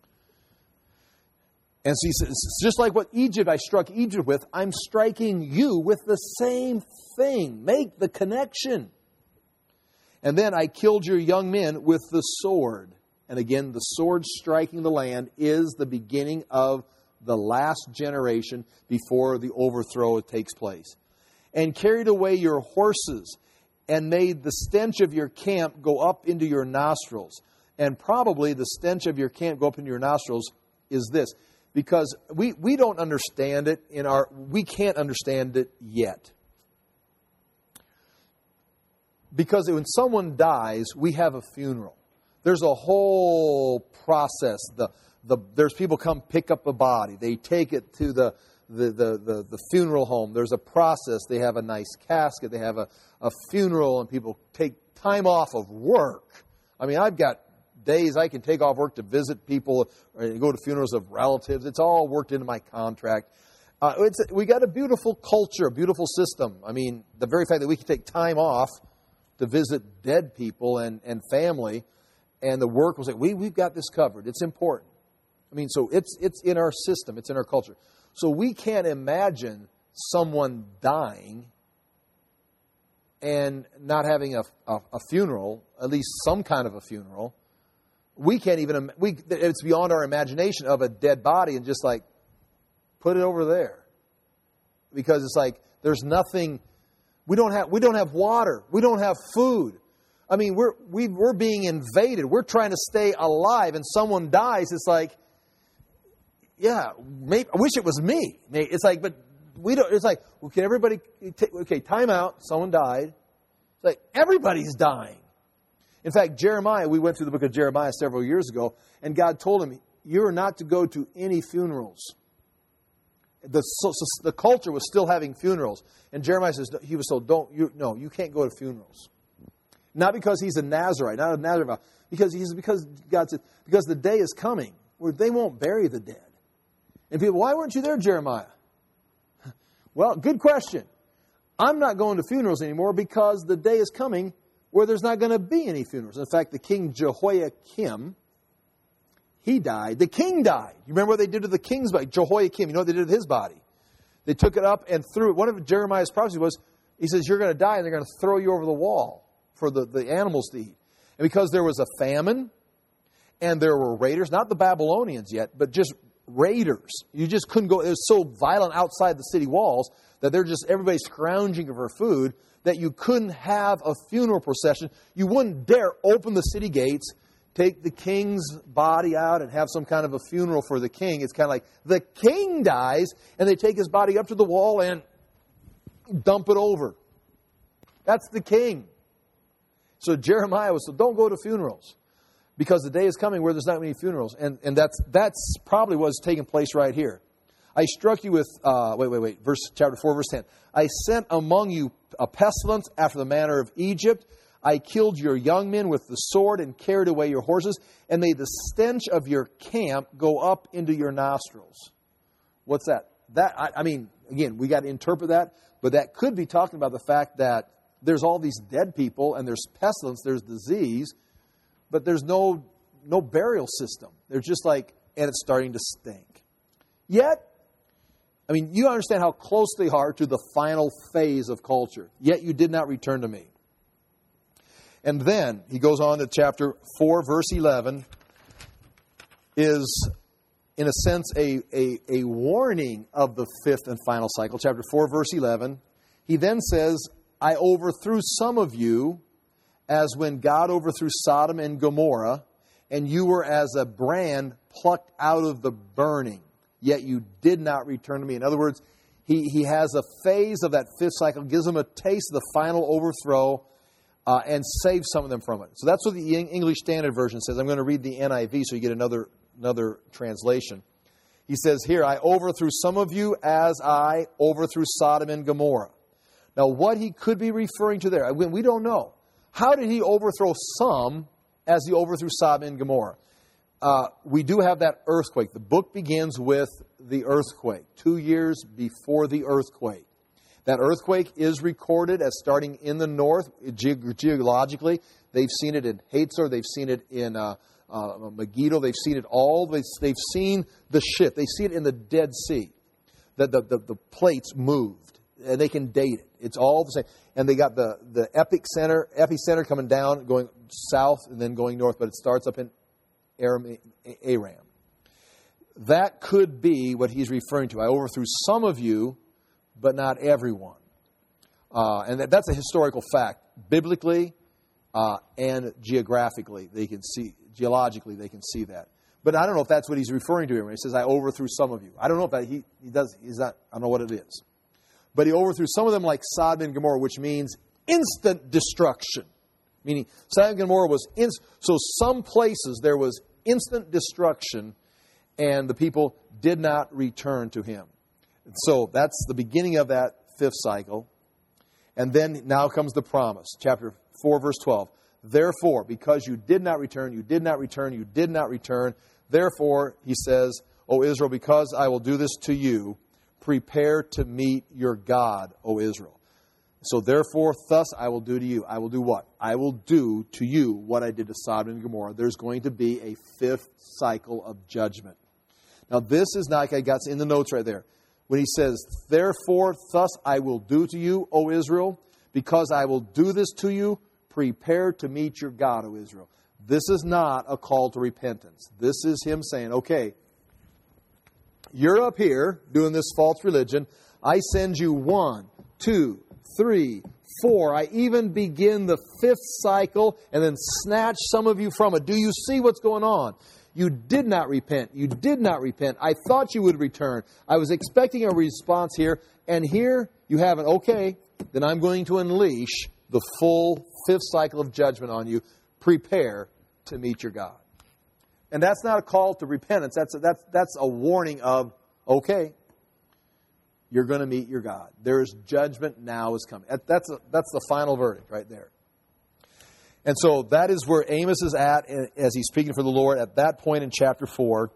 And so he says, just like what I struck Egypt with, I'm striking you with the same thing. Make the connection. And then I killed your young men with the sword. And again, the sword striking the land is the beginning of the last generation before the overthrow takes place. And carried away your horses and made the stench of your camp go up into your nostrils. And probably the stench of your camp go up into your nostrils is this. Because we don't understand it we can't understand it yet. Because when someone dies, we have a funeral. There's a whole process. There's people come pick up the body. They take it to the funeral home. There's a process. They have a nice casket. They have a funeral, and people take time off of work. I mean, I've got days I can take off work to visit people or go to funerals of relatives. It's all worked into my contract. We got a beautiful culture, a beautiful system. I mean, the very fact that we can take time off to visit dead people and family, and the work will say, we've got this covered. It's important. I mean, so it's in our system. It's in our culture. So we can't imagine someone dying and not having a funeral, at least some kind of a funeral. We can't even, it's beyond our imagination of a dead body and just like, put it over there. Because it's like, there's nothing, we don't have water. We don't have food. I mean, we're being invaded. We're trying to stay alive, and someone dies. It's like, yeah, maybe, I wish it was me. It's like, but we don't. It's like, well, can everybody? Time out. Someone died. It's like everybody's dying. In fact, Jeremiah. We went through the book of Jeremiah several years ago, and God told him, "You are not to go to any funerals." The culture was still having funerals, and Jeremiah says he was told, you can't go to funerals. Not because he's a Nazarite, not a Nazarite, because God said, because the day is coming where they won't bury the dead. And people, why weren't you there, Jeremiah? Well, good question. I'm not going to funerals anymore because the day is coming where there's not going to be any funerals. In fact, the king Jehoiakim, he died. The king died. You remember what they did to the king's body? Jehoiakim, you know what they did to his body? They took it up and threw it. One of Jeremiah's prophecies was, he says, you're going to die and they're going to throw you over the wall for the animals to eat. And because there was a famine and there were raiders, not the Babylonians yet, but just raiders. You just couldn't go. It was so violent outside the city walls that everybody's scrounging for food that you couldn't have a funeral procession. You wouldn't dare open the city gates, take the king's body out and have some kind of a funeral for the king. It's kind of like the king dies and they take his body up to the wall and dump it over. That's the king. So Jeremiah was, so don't go to funerals because the day is coming where there's not many funerals. And that's probably what's taking place right here. I struck you with, chapter 4, verse 10. I sent among you a pestilence after the manner of Egypt. I killed your young men with the sword and carried away your horses and made the stench of your camp go up into your nostrils. What's that? Again, we got to interpret that, but that could be talking about the fact that there's all these dead people and there's pestilence, there's disease, but there's no burial system. They're just like, and it's starting to stink. Yet, you understand how close they are to the final phase of culture. Yet you did not return to me. And then he goes on to chapter 4, verse 11, is in a sense a warning of the fifth and final cycle. Chapter 4, verse 11. He then says, I overthrew some of you as when God overthrew Sodom and Gomorrah, and you were as a brand plucked out of the burning, yet you did not return to me. In other words, he has a phase of that fifth cycle, gives them a taste of the final overthrow. and save some of them from it. So that's what the English Standard Version says. I'm going to read the NIV so you get another translation. He says here, I overthrew some of you as I overthrew Sodom and Gomorrah. Now, what he could be referring to there, we don't know. How did he overthrow some as he overthrew Sodom and Gomorrah? We do have that earthquake. The book begins with the earthquake, 2 years before the earthquake. That earthquake is recorded as starting in the north, geologically. They've seen it in Hatzor. They've seen it in Megiddo. They've seen it all. They've seen the shift. They see it in the Dead Sea. The plates moved, and they can date it. It's all the same. And they got the epicenter coming down, going south, and then going north. But it starts up in Aram. That could be what he's referring to. I overthrew some of you, but not everyone. And that's a historical fact. Biblically and geographically, geologically, they can see that. But I don't know if that's what he's referring to here when he says, I overthrew some of you. I don't know if that he does. He's not. I don't know what it is. But he overthrew some of them like Sodom and Gomorrah, which means instant destruction. Meaning Sodom and Gomorrah was so some places there was instant destruction, and the people did not return to him. So that's the beginning of that fifth cycle. And then now comes the promise. Chapter 4, verse 12. Therefore, because you did not return, you did not return, you did not return. Therefore, he says, O Israel, because I will do this to you, prepare to meet your God, O Israel. So therefore, thus I will do to you. I will do what? I will do to you what I did to Sodom and Gomorrah. There's going to be a fifth cycle of judgment. Now, this is not, I got in the notes right there. When he says, therefore, thus I will do to you, O Israel, because I will do this to you, prepare to meet your God, O Israel. This is not a call to repentance. This is him saying, okay, you're up here doing this false religion. I send you 1, 2, 3, 4. I even begin the fifth cycle and then snatch some of you from it. Do you see what's going on? You did not repent. You did not repent. I thought you would return. I was expecting a response here, and here you haven't. Okay, then I'm going to unleash the full fifth cycle of judgment on you. Prepare to meet your God. And that's not a call to repentance. That's a warning of, okay, you're going to meet your God. There is judgment now is coming. That's the final verdict right there. And so that is where Amos is at as he's speaking for the Lord at that point in chapter 4.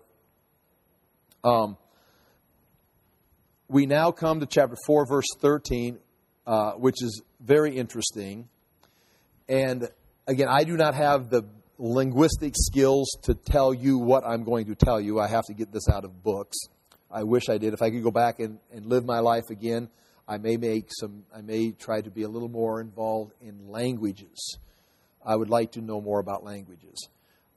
We now come to chapter 4, verse 13, which is very interesting. And again, I do not have the linguistic skills to tell you what I'm going to tell you. I have to get this out of books. I wish I did. If I could go back and live my life again, I may try to be a little more involved in languages. I would like to know more about languages.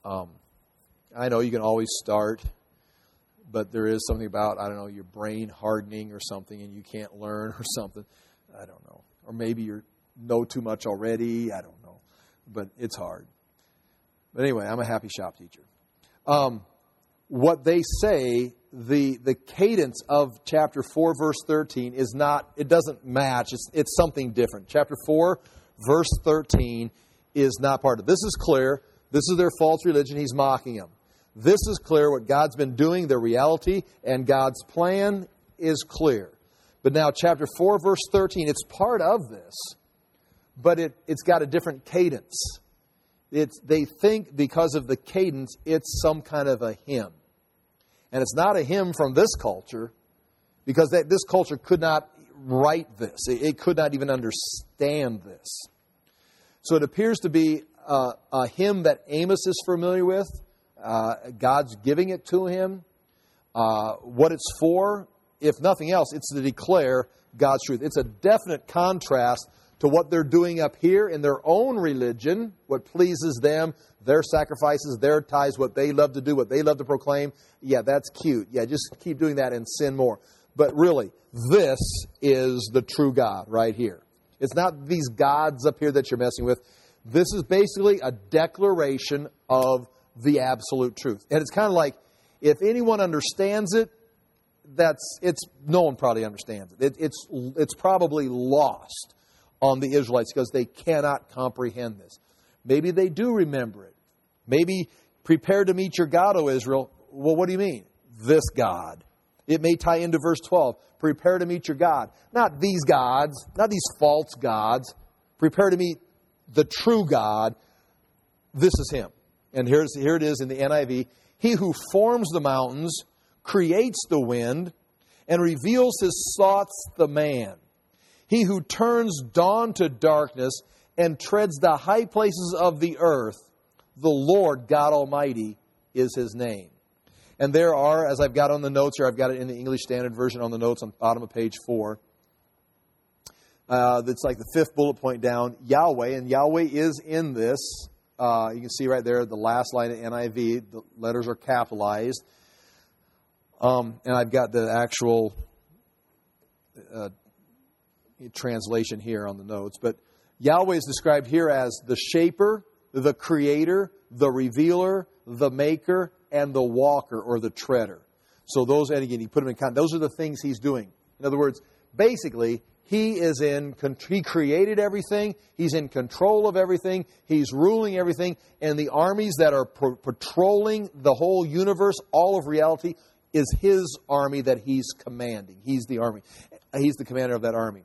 I know you can always start, but there is something about, I don't know, your brain hardening or something and you can't learn or something. I don't know. Or maybe you know too much already. I don't know. But it's hard. But anyway, I'm a happy shop teacher. What they say, the cadence of chapter 4, verse 13 is not, it doesn't match. It's something different. Chapter 4, verse 13 is not part of it. This is clear. This is their false religion. He's mocking them. This is clear what God's been doing, their reality, and God's plan is clear. But now chapter 4, verse 13, it's part of this, but it's got a different cadence. They think because of the cadence, it's some kind of a hymn. And it's not a hymn from this culture, because this culture could not write this. It could not even understand this. So it appears to be a hymn that Amos is familiar with. God's giving it to him. What it's for, if nothing else, it's to declare God's truth. It's a definite contrast to what they're doing up here in their own religion, what pleases them, their sacrifices, their tithes, what they love to do, what they love to proclaim. Yeah, that's cute. Yeah, just keep doing that and sin more. But really, this is the true God right here. It's not these gods up here that you're messing with. This is basically a declaration of the absolute truth. And it's kind of like, if anyone understands it, no one probably understands it. It's probably lost on the Israelites because they cannot comprehend this. Maybe they do remember it. Maybe prepare to meet your God, O Israel. Well, what do you mean? This God. It may tie into verse 12. Prepare to meet your God. Not these gods, not these false gods. Prepare to meet the true God. This is Him. And here it is in the NIV. He who forms the mountains, creates the wind, and reveals His thoughts to man. He who turns dawn to darkness and treads the high places of the earth. The Lord God Almighty is His name. And there are, as I've got on the notes here, I've got it in the English Standard Version on the notes on the bottom of page 4. That's like the fifth bullet point down, Yahweh. And Yahweh is in this. You can see right there, the last line of NIV, the letters are capitalized. And I've got the actual translation here on the notes. But Yahweh is described here as the shaper, the creator, the revealer, the maker, and the walker or the treader. So those, and again, you put them in context. Those are the things He's doing. In other words, basically, He created everything. He's in control of everything. He's ruling everything. And the armies that are patrolling the whole universe, all of reality, is His army that He's commanding. He's the army. He's the commander of that army.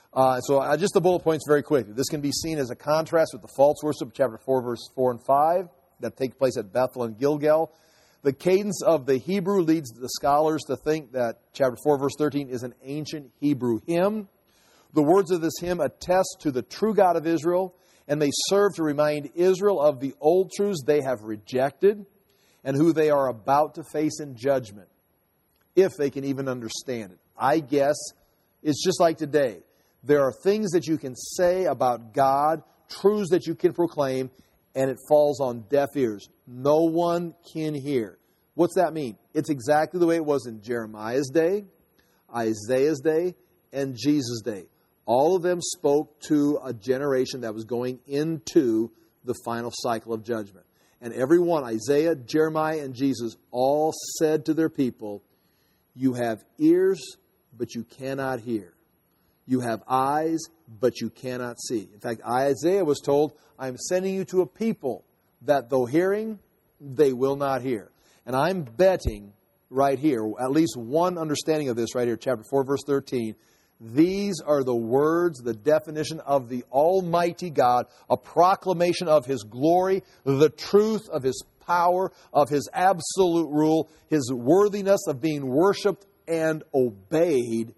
So just the bullet points very quickly. This can be seen as a contrast with the false worship, chapter 4, verse 4 and 5, that take place at Bethel and Gilgal. The cadence of the Hebrew leads the scholars to think that chapter 4, verse 13 is an ancient Hebrew hymn. The words of this hymn attest to the true God of Israel, and they serve to remind Israel of the old truths they have rejected and who they are about to face in judgment, if they can even understand it. I guess it's just like today. There are things that you can say about God, truths that you can proclaim, and it falls on deaf ears. No one can hear. What's that mean? It's exactly the way it was in Jeremiah's day, Isaiah's day, and Jesus' day. All of them spoke to a generation that was going into the final cycle of judgment. And every one, Isaiah, Jeremiah, and Jesus, all said to their people, you have ears, but you cannot hear. You have eyes, but you cannot see. In fact, Isaiah was told, I'm sending you to a people that though hearing, they will not hear. And I'm betting right here, at least one understanding of this right here, chapter 4, verse 13, these are the words, the definition of the Almighty God, a proclamation of His glory, the truth of His power, of His absolute rule, His worthiness of being worshipped and obeyed.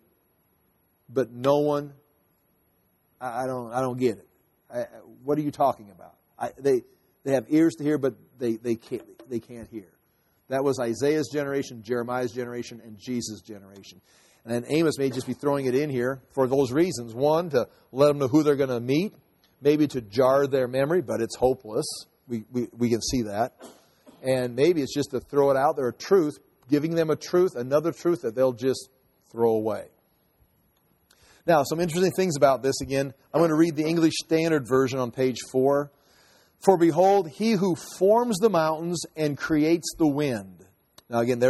But no one, I don't get it. What are you talking about? They have ears to hear, but they can't hear. That was Isaiah's generation, Jeremiah's generation, and Jesus' generation. And then Amos may just be throwing it in here for those reasons. One, to let them know who they're going to meet. Maybe to jar their memory, but it's hopeless. We can see that. And maybe it's just to throw it out there, a truth, giving them a truth, another truth that they'll just throw away. Now, some interesting things about this. Again, I'm going to read the English Standard Version on page 4. For behold, He who forms the mountains and creates the wind. Now, again,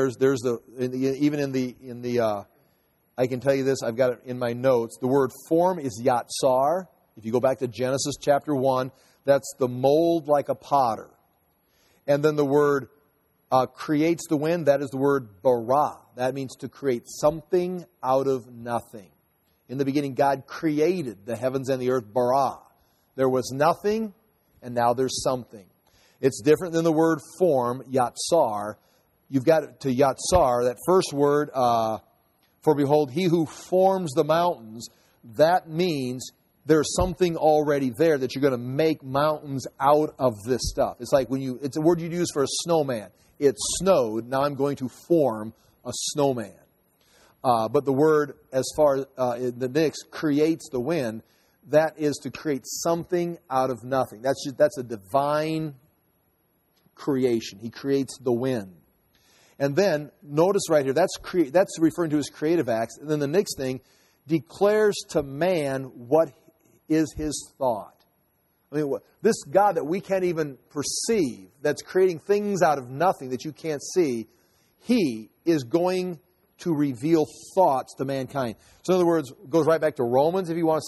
I can tell you this. I've got it in my notes. The word form is yatsar. If you go back to Genesis chapter 1, that's the mold like a potter. And then the word creates the wind. That is the word bara. That means to create something out of nothing. In the beginning, God created the heavens and the earth, bara. There was nothing, and now there's something. It's different than the word form, yatsar. You've got to yatsar, that first word, for behold, He who forms the mountains. That means there's something already there that you're going to make mountains out of this stuff. It's like it's a word you'd use for a snowman. It snowed, now I'm going to form a snowman. But the word, as far as the next, creates the wind, that is to create something out of nothing. That's a divine creation. He creates the wind. And then, notice right here, that's referring to His creative acts. And then the next thing, declares to man what is His thought. I mean, this God that we can't even perceive, that's creating things out of nothing that you can't see, He is going to reveal thoughts to mankind. So in other words, it goes right back to Romans, if you want to say it.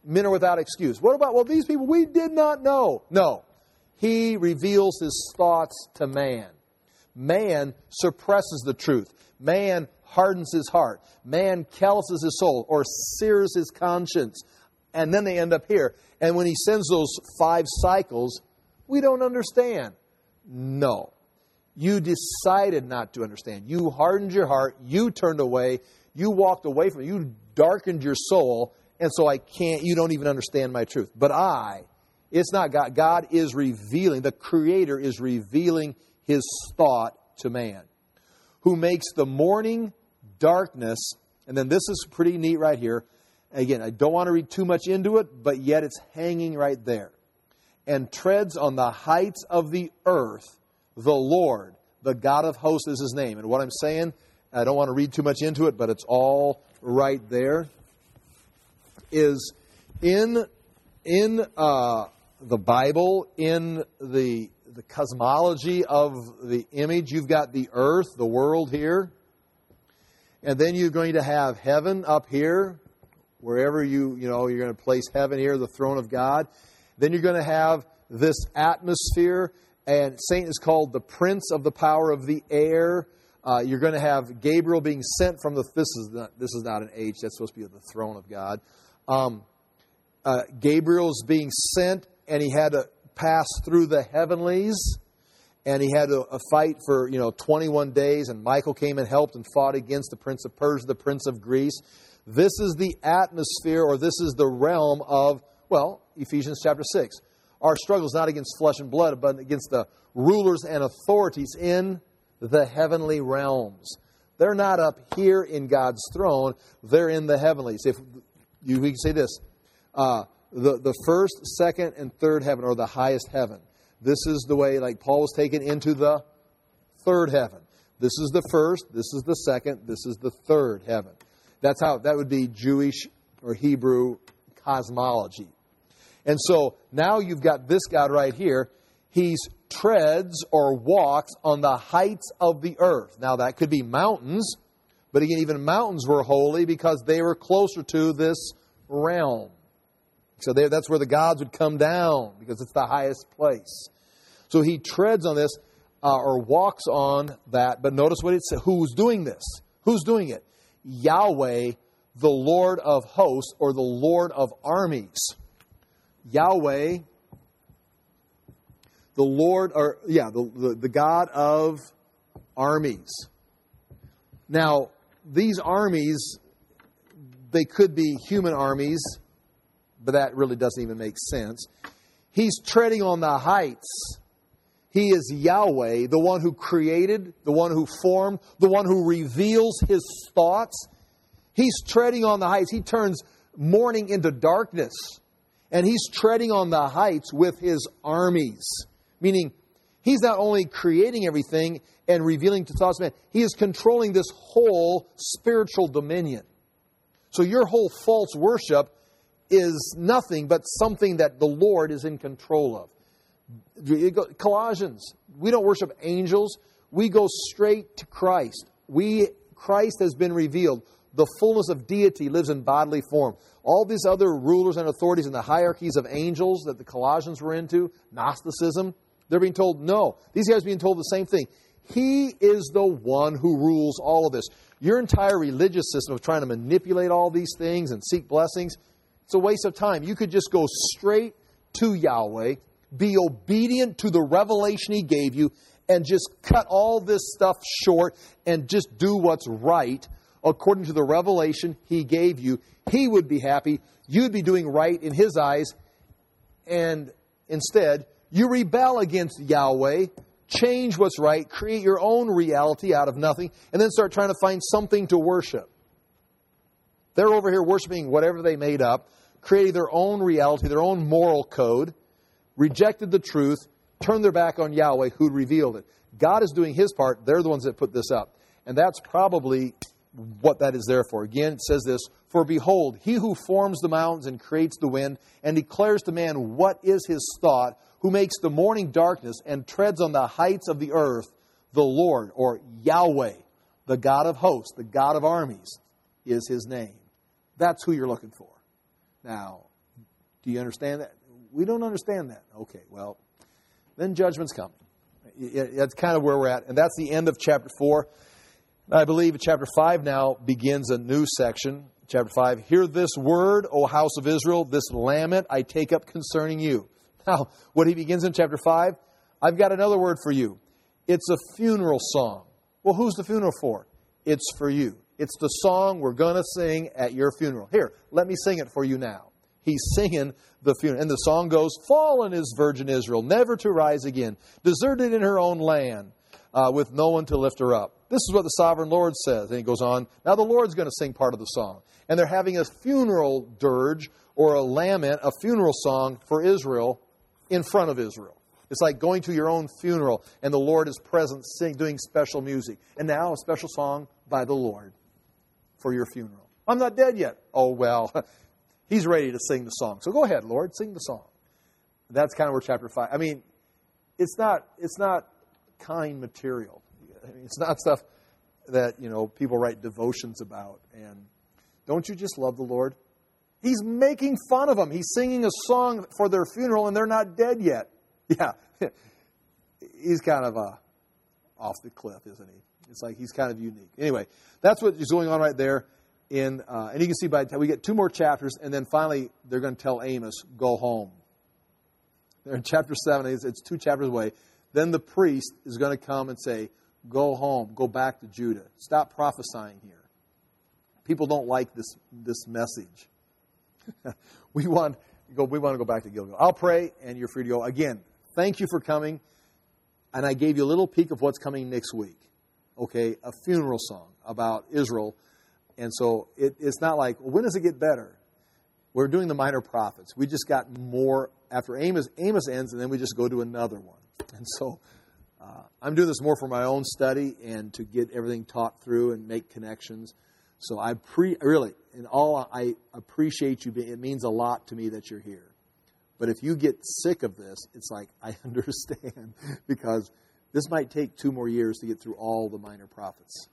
men are without excuse. What about, well, these people we did not know. No. He reveals his thoughts to man. Man suppresses the truth. Man hardens his heart. Man calluses his soul or sears his conscience. And then they end up here. And when he sends those 5 cycles, we don't understand. No. You decided not to understand. You hardened your heart. You turned away. You walked away from it. You darkened your soul. And so you don't even understand my truth. But it's not God. God is revealing, the Creator is revealing His thought to man, who makes the morning darkness. And then this is pretty neat right here. Again, I don't want to read too much into it, but yet it's hanging right there. And treads on the heights of the earth, the Lord, the God of hosts is His name. And what I'm saying, I don't want to read too much into it, but it's all right there, is in the Bible, in the cosmology of the image, you've got the earth, the world here. And then you're going to have heaven up here, wherever you're going to place heaven here, the throne of God. Then you're going to have this atmosphere, and Satan is called the prince of the power of the air. You're going to have Gabriel being sent from this is not an H, that's supposed to be the throne of God. Gabriel's being sent, and he had to pass through the heavenlies, and he had a fight for 21 days, and Michael came and helped and fought against the prince of Persia, the prince of Greece. This is the atmosphere, or this is the realm of, Ephesians chapter 6. Our struggle is not against flesh and blood, but against the rulers and authorities in the heavenly realms. They're not up here in God's throne. They're in the heavenlies. We can say this. The first, second, and third heaven, or the highest heaven. This is the way, like Paul was taken into the third heaven. This is the first, this is the second, this is the third heaven. That would be Jewish or Hebrew cosmology. And so now you've got this God right here. He treads or walks on the heights of the earth. Now that could be mountains, but again, even mountains were holy because they were closer to this realm. So that's where the gods would come down because it's the highest place. So he treads on this or walks on that. But notice what it says. Who's doing this? Who's doing it? Yahweh, the Lord of hosts, or the Lord of armies. Yahweh, the Lord, the God of armies. Now, these armies, they could be human armies, but that really doesn't even make sense. He's treading on the heights. He is Yahweh, the one who created, the one who formed, the one who reveals His thoughts. He's treading on the heights. He turns morning into darkness. And He's treading on the heights with His armies. Meaning, He's not only creating everything and revealing to thoughts of man, He is controlling this whole spiritual dominion. So your whole false worship is nothing but something that the Lord is in control of. Colossians, we don't worship angels. We go straight to Christ. Christ has been revealed. The fullness of deity lives in bodily form. All these other rulers and authorities and the hierarchies of angels that the Colossians were into, Gnosticism, they're being told, no. These guys are being told the same thing. He is the one who rules all of this. Your entire religious system of trying to manipulate all these things and seek blessings, it's a waste of time. You could just go straight to Yahweh, be obedient to the revelation He gave you, and just cut all this stuff short and just do what's right according to the revelation He gave you. He would be happy. You'd be doing right in His eyes. And instead, you rebel against Yahweh, change what's right, create your own reality out of nothing, and then start trying to find something to worship. They're over here worshiping whatever they made up, creating their own reality, their own moral code, rejected the truth, turned their back on Yahweh who revealed it. God is doing His part. They're the ones that put this up. And that's probably what that is there for. Again, it says this, "For behold, He who forms the mountains and creates the wind and declares to man what is His thought, who makes the morning darkness and treads on the heights of the earth, the Lord," or Yahweh, the God of hosts, the God of armies, is His name. That's who you're looking for. Now, Do you understand that? We don't understand that. Okay, well, then judgment's coming. That's kind of where we're at. And that's the end of chapter 4. I believe chapter 5 now begins a new section. Chapter 5, hear this word, O house of Israel, this lament I take up concerning you. Now, what he begins in chapter 5, I've got another word for you. It's a funeral song. Well, who's the funeral for? It's for you. It's the song we're going to sing at your funeral. Here, let me sing it for you now. He's singing the funeral. And the song goes, fallen is virgin Israel, never to rise again, deserted in her own land, with no one to lift her up. This is what the sovereign Lord says. And he goes on, now the Lord's going to sing part of the song. And they're having a funeral dirge or a lament, a funeral song for Israel in front of Israel. It's like going to your own funeral and the Lord is present doing special music. And now a special song by the Lord for your funeral. I'm not dead yet. Oh, well, he's ready to sing the song. So go ahead, Lord, sing the song. That's kind of where chapter 5, I mean, it's not kind material. I mean, it's not stuff that, people write devotions about. And don't you just love the Lord? He's making fun of them. He's singing a song for their funeral, and they're not dead yet. Yeah. He's kind of off the cliff, isn't he? It's like he's kind of unique. Anyway, that's what is going on right there. And you can see by the time we get 2 more chapters, and then finally they're going to tell Amos, go home. They're in chapter 7. It's 2 chapters away. Then the priest is going to come and say, go home, go back to Judah. Stop prophesying here. People don't like this message. We want to go back to Gilgal. I'll pray, and you're free to go. Again, thank you for coming. And I gave you a little peek of what's coming next week. Okay, a funeral song about Israel. And so it's not like, well, when does it get better? We're doing the minor prophets. We just got more after Amos ends, and then we just go to another one. And so I'm doing this more for my own study and to get everything taught through and make connections. So I appreciate you. It means a lot to me that you're here. But if you get sick of this, it's like, I understand, because this might take 2 more years to get through all the minor prophets.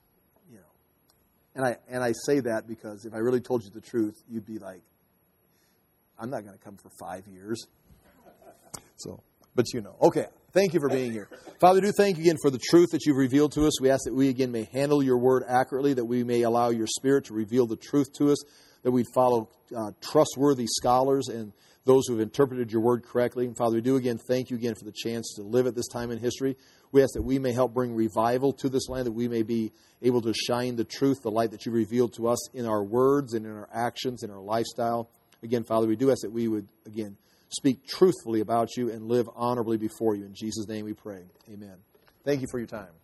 And I say that because if I really told you the truth, you'd be like, I'm not going to come for 5 years. But Okay, thank you for being here. Father, do thank you again for the truth that you've revealed to us. We ask that we again may handle your word accurately, that we may allow your Spirit to reveal the truth to us, that we'd follow trustworthy scholars and those who have interpreted your word correctly. And Father, we do again thank you again for the chance to live at this time in history. We ask that we may help bring revival to this land, that we may be able to shine the truth, the light that you revealed to us in our words and in our actions, in our lifestyle. Again, Father, we do ask that we would, again, speak truthfully about you and live honorably before you. In Jesus' name we pray. Amen. Thank you for your time.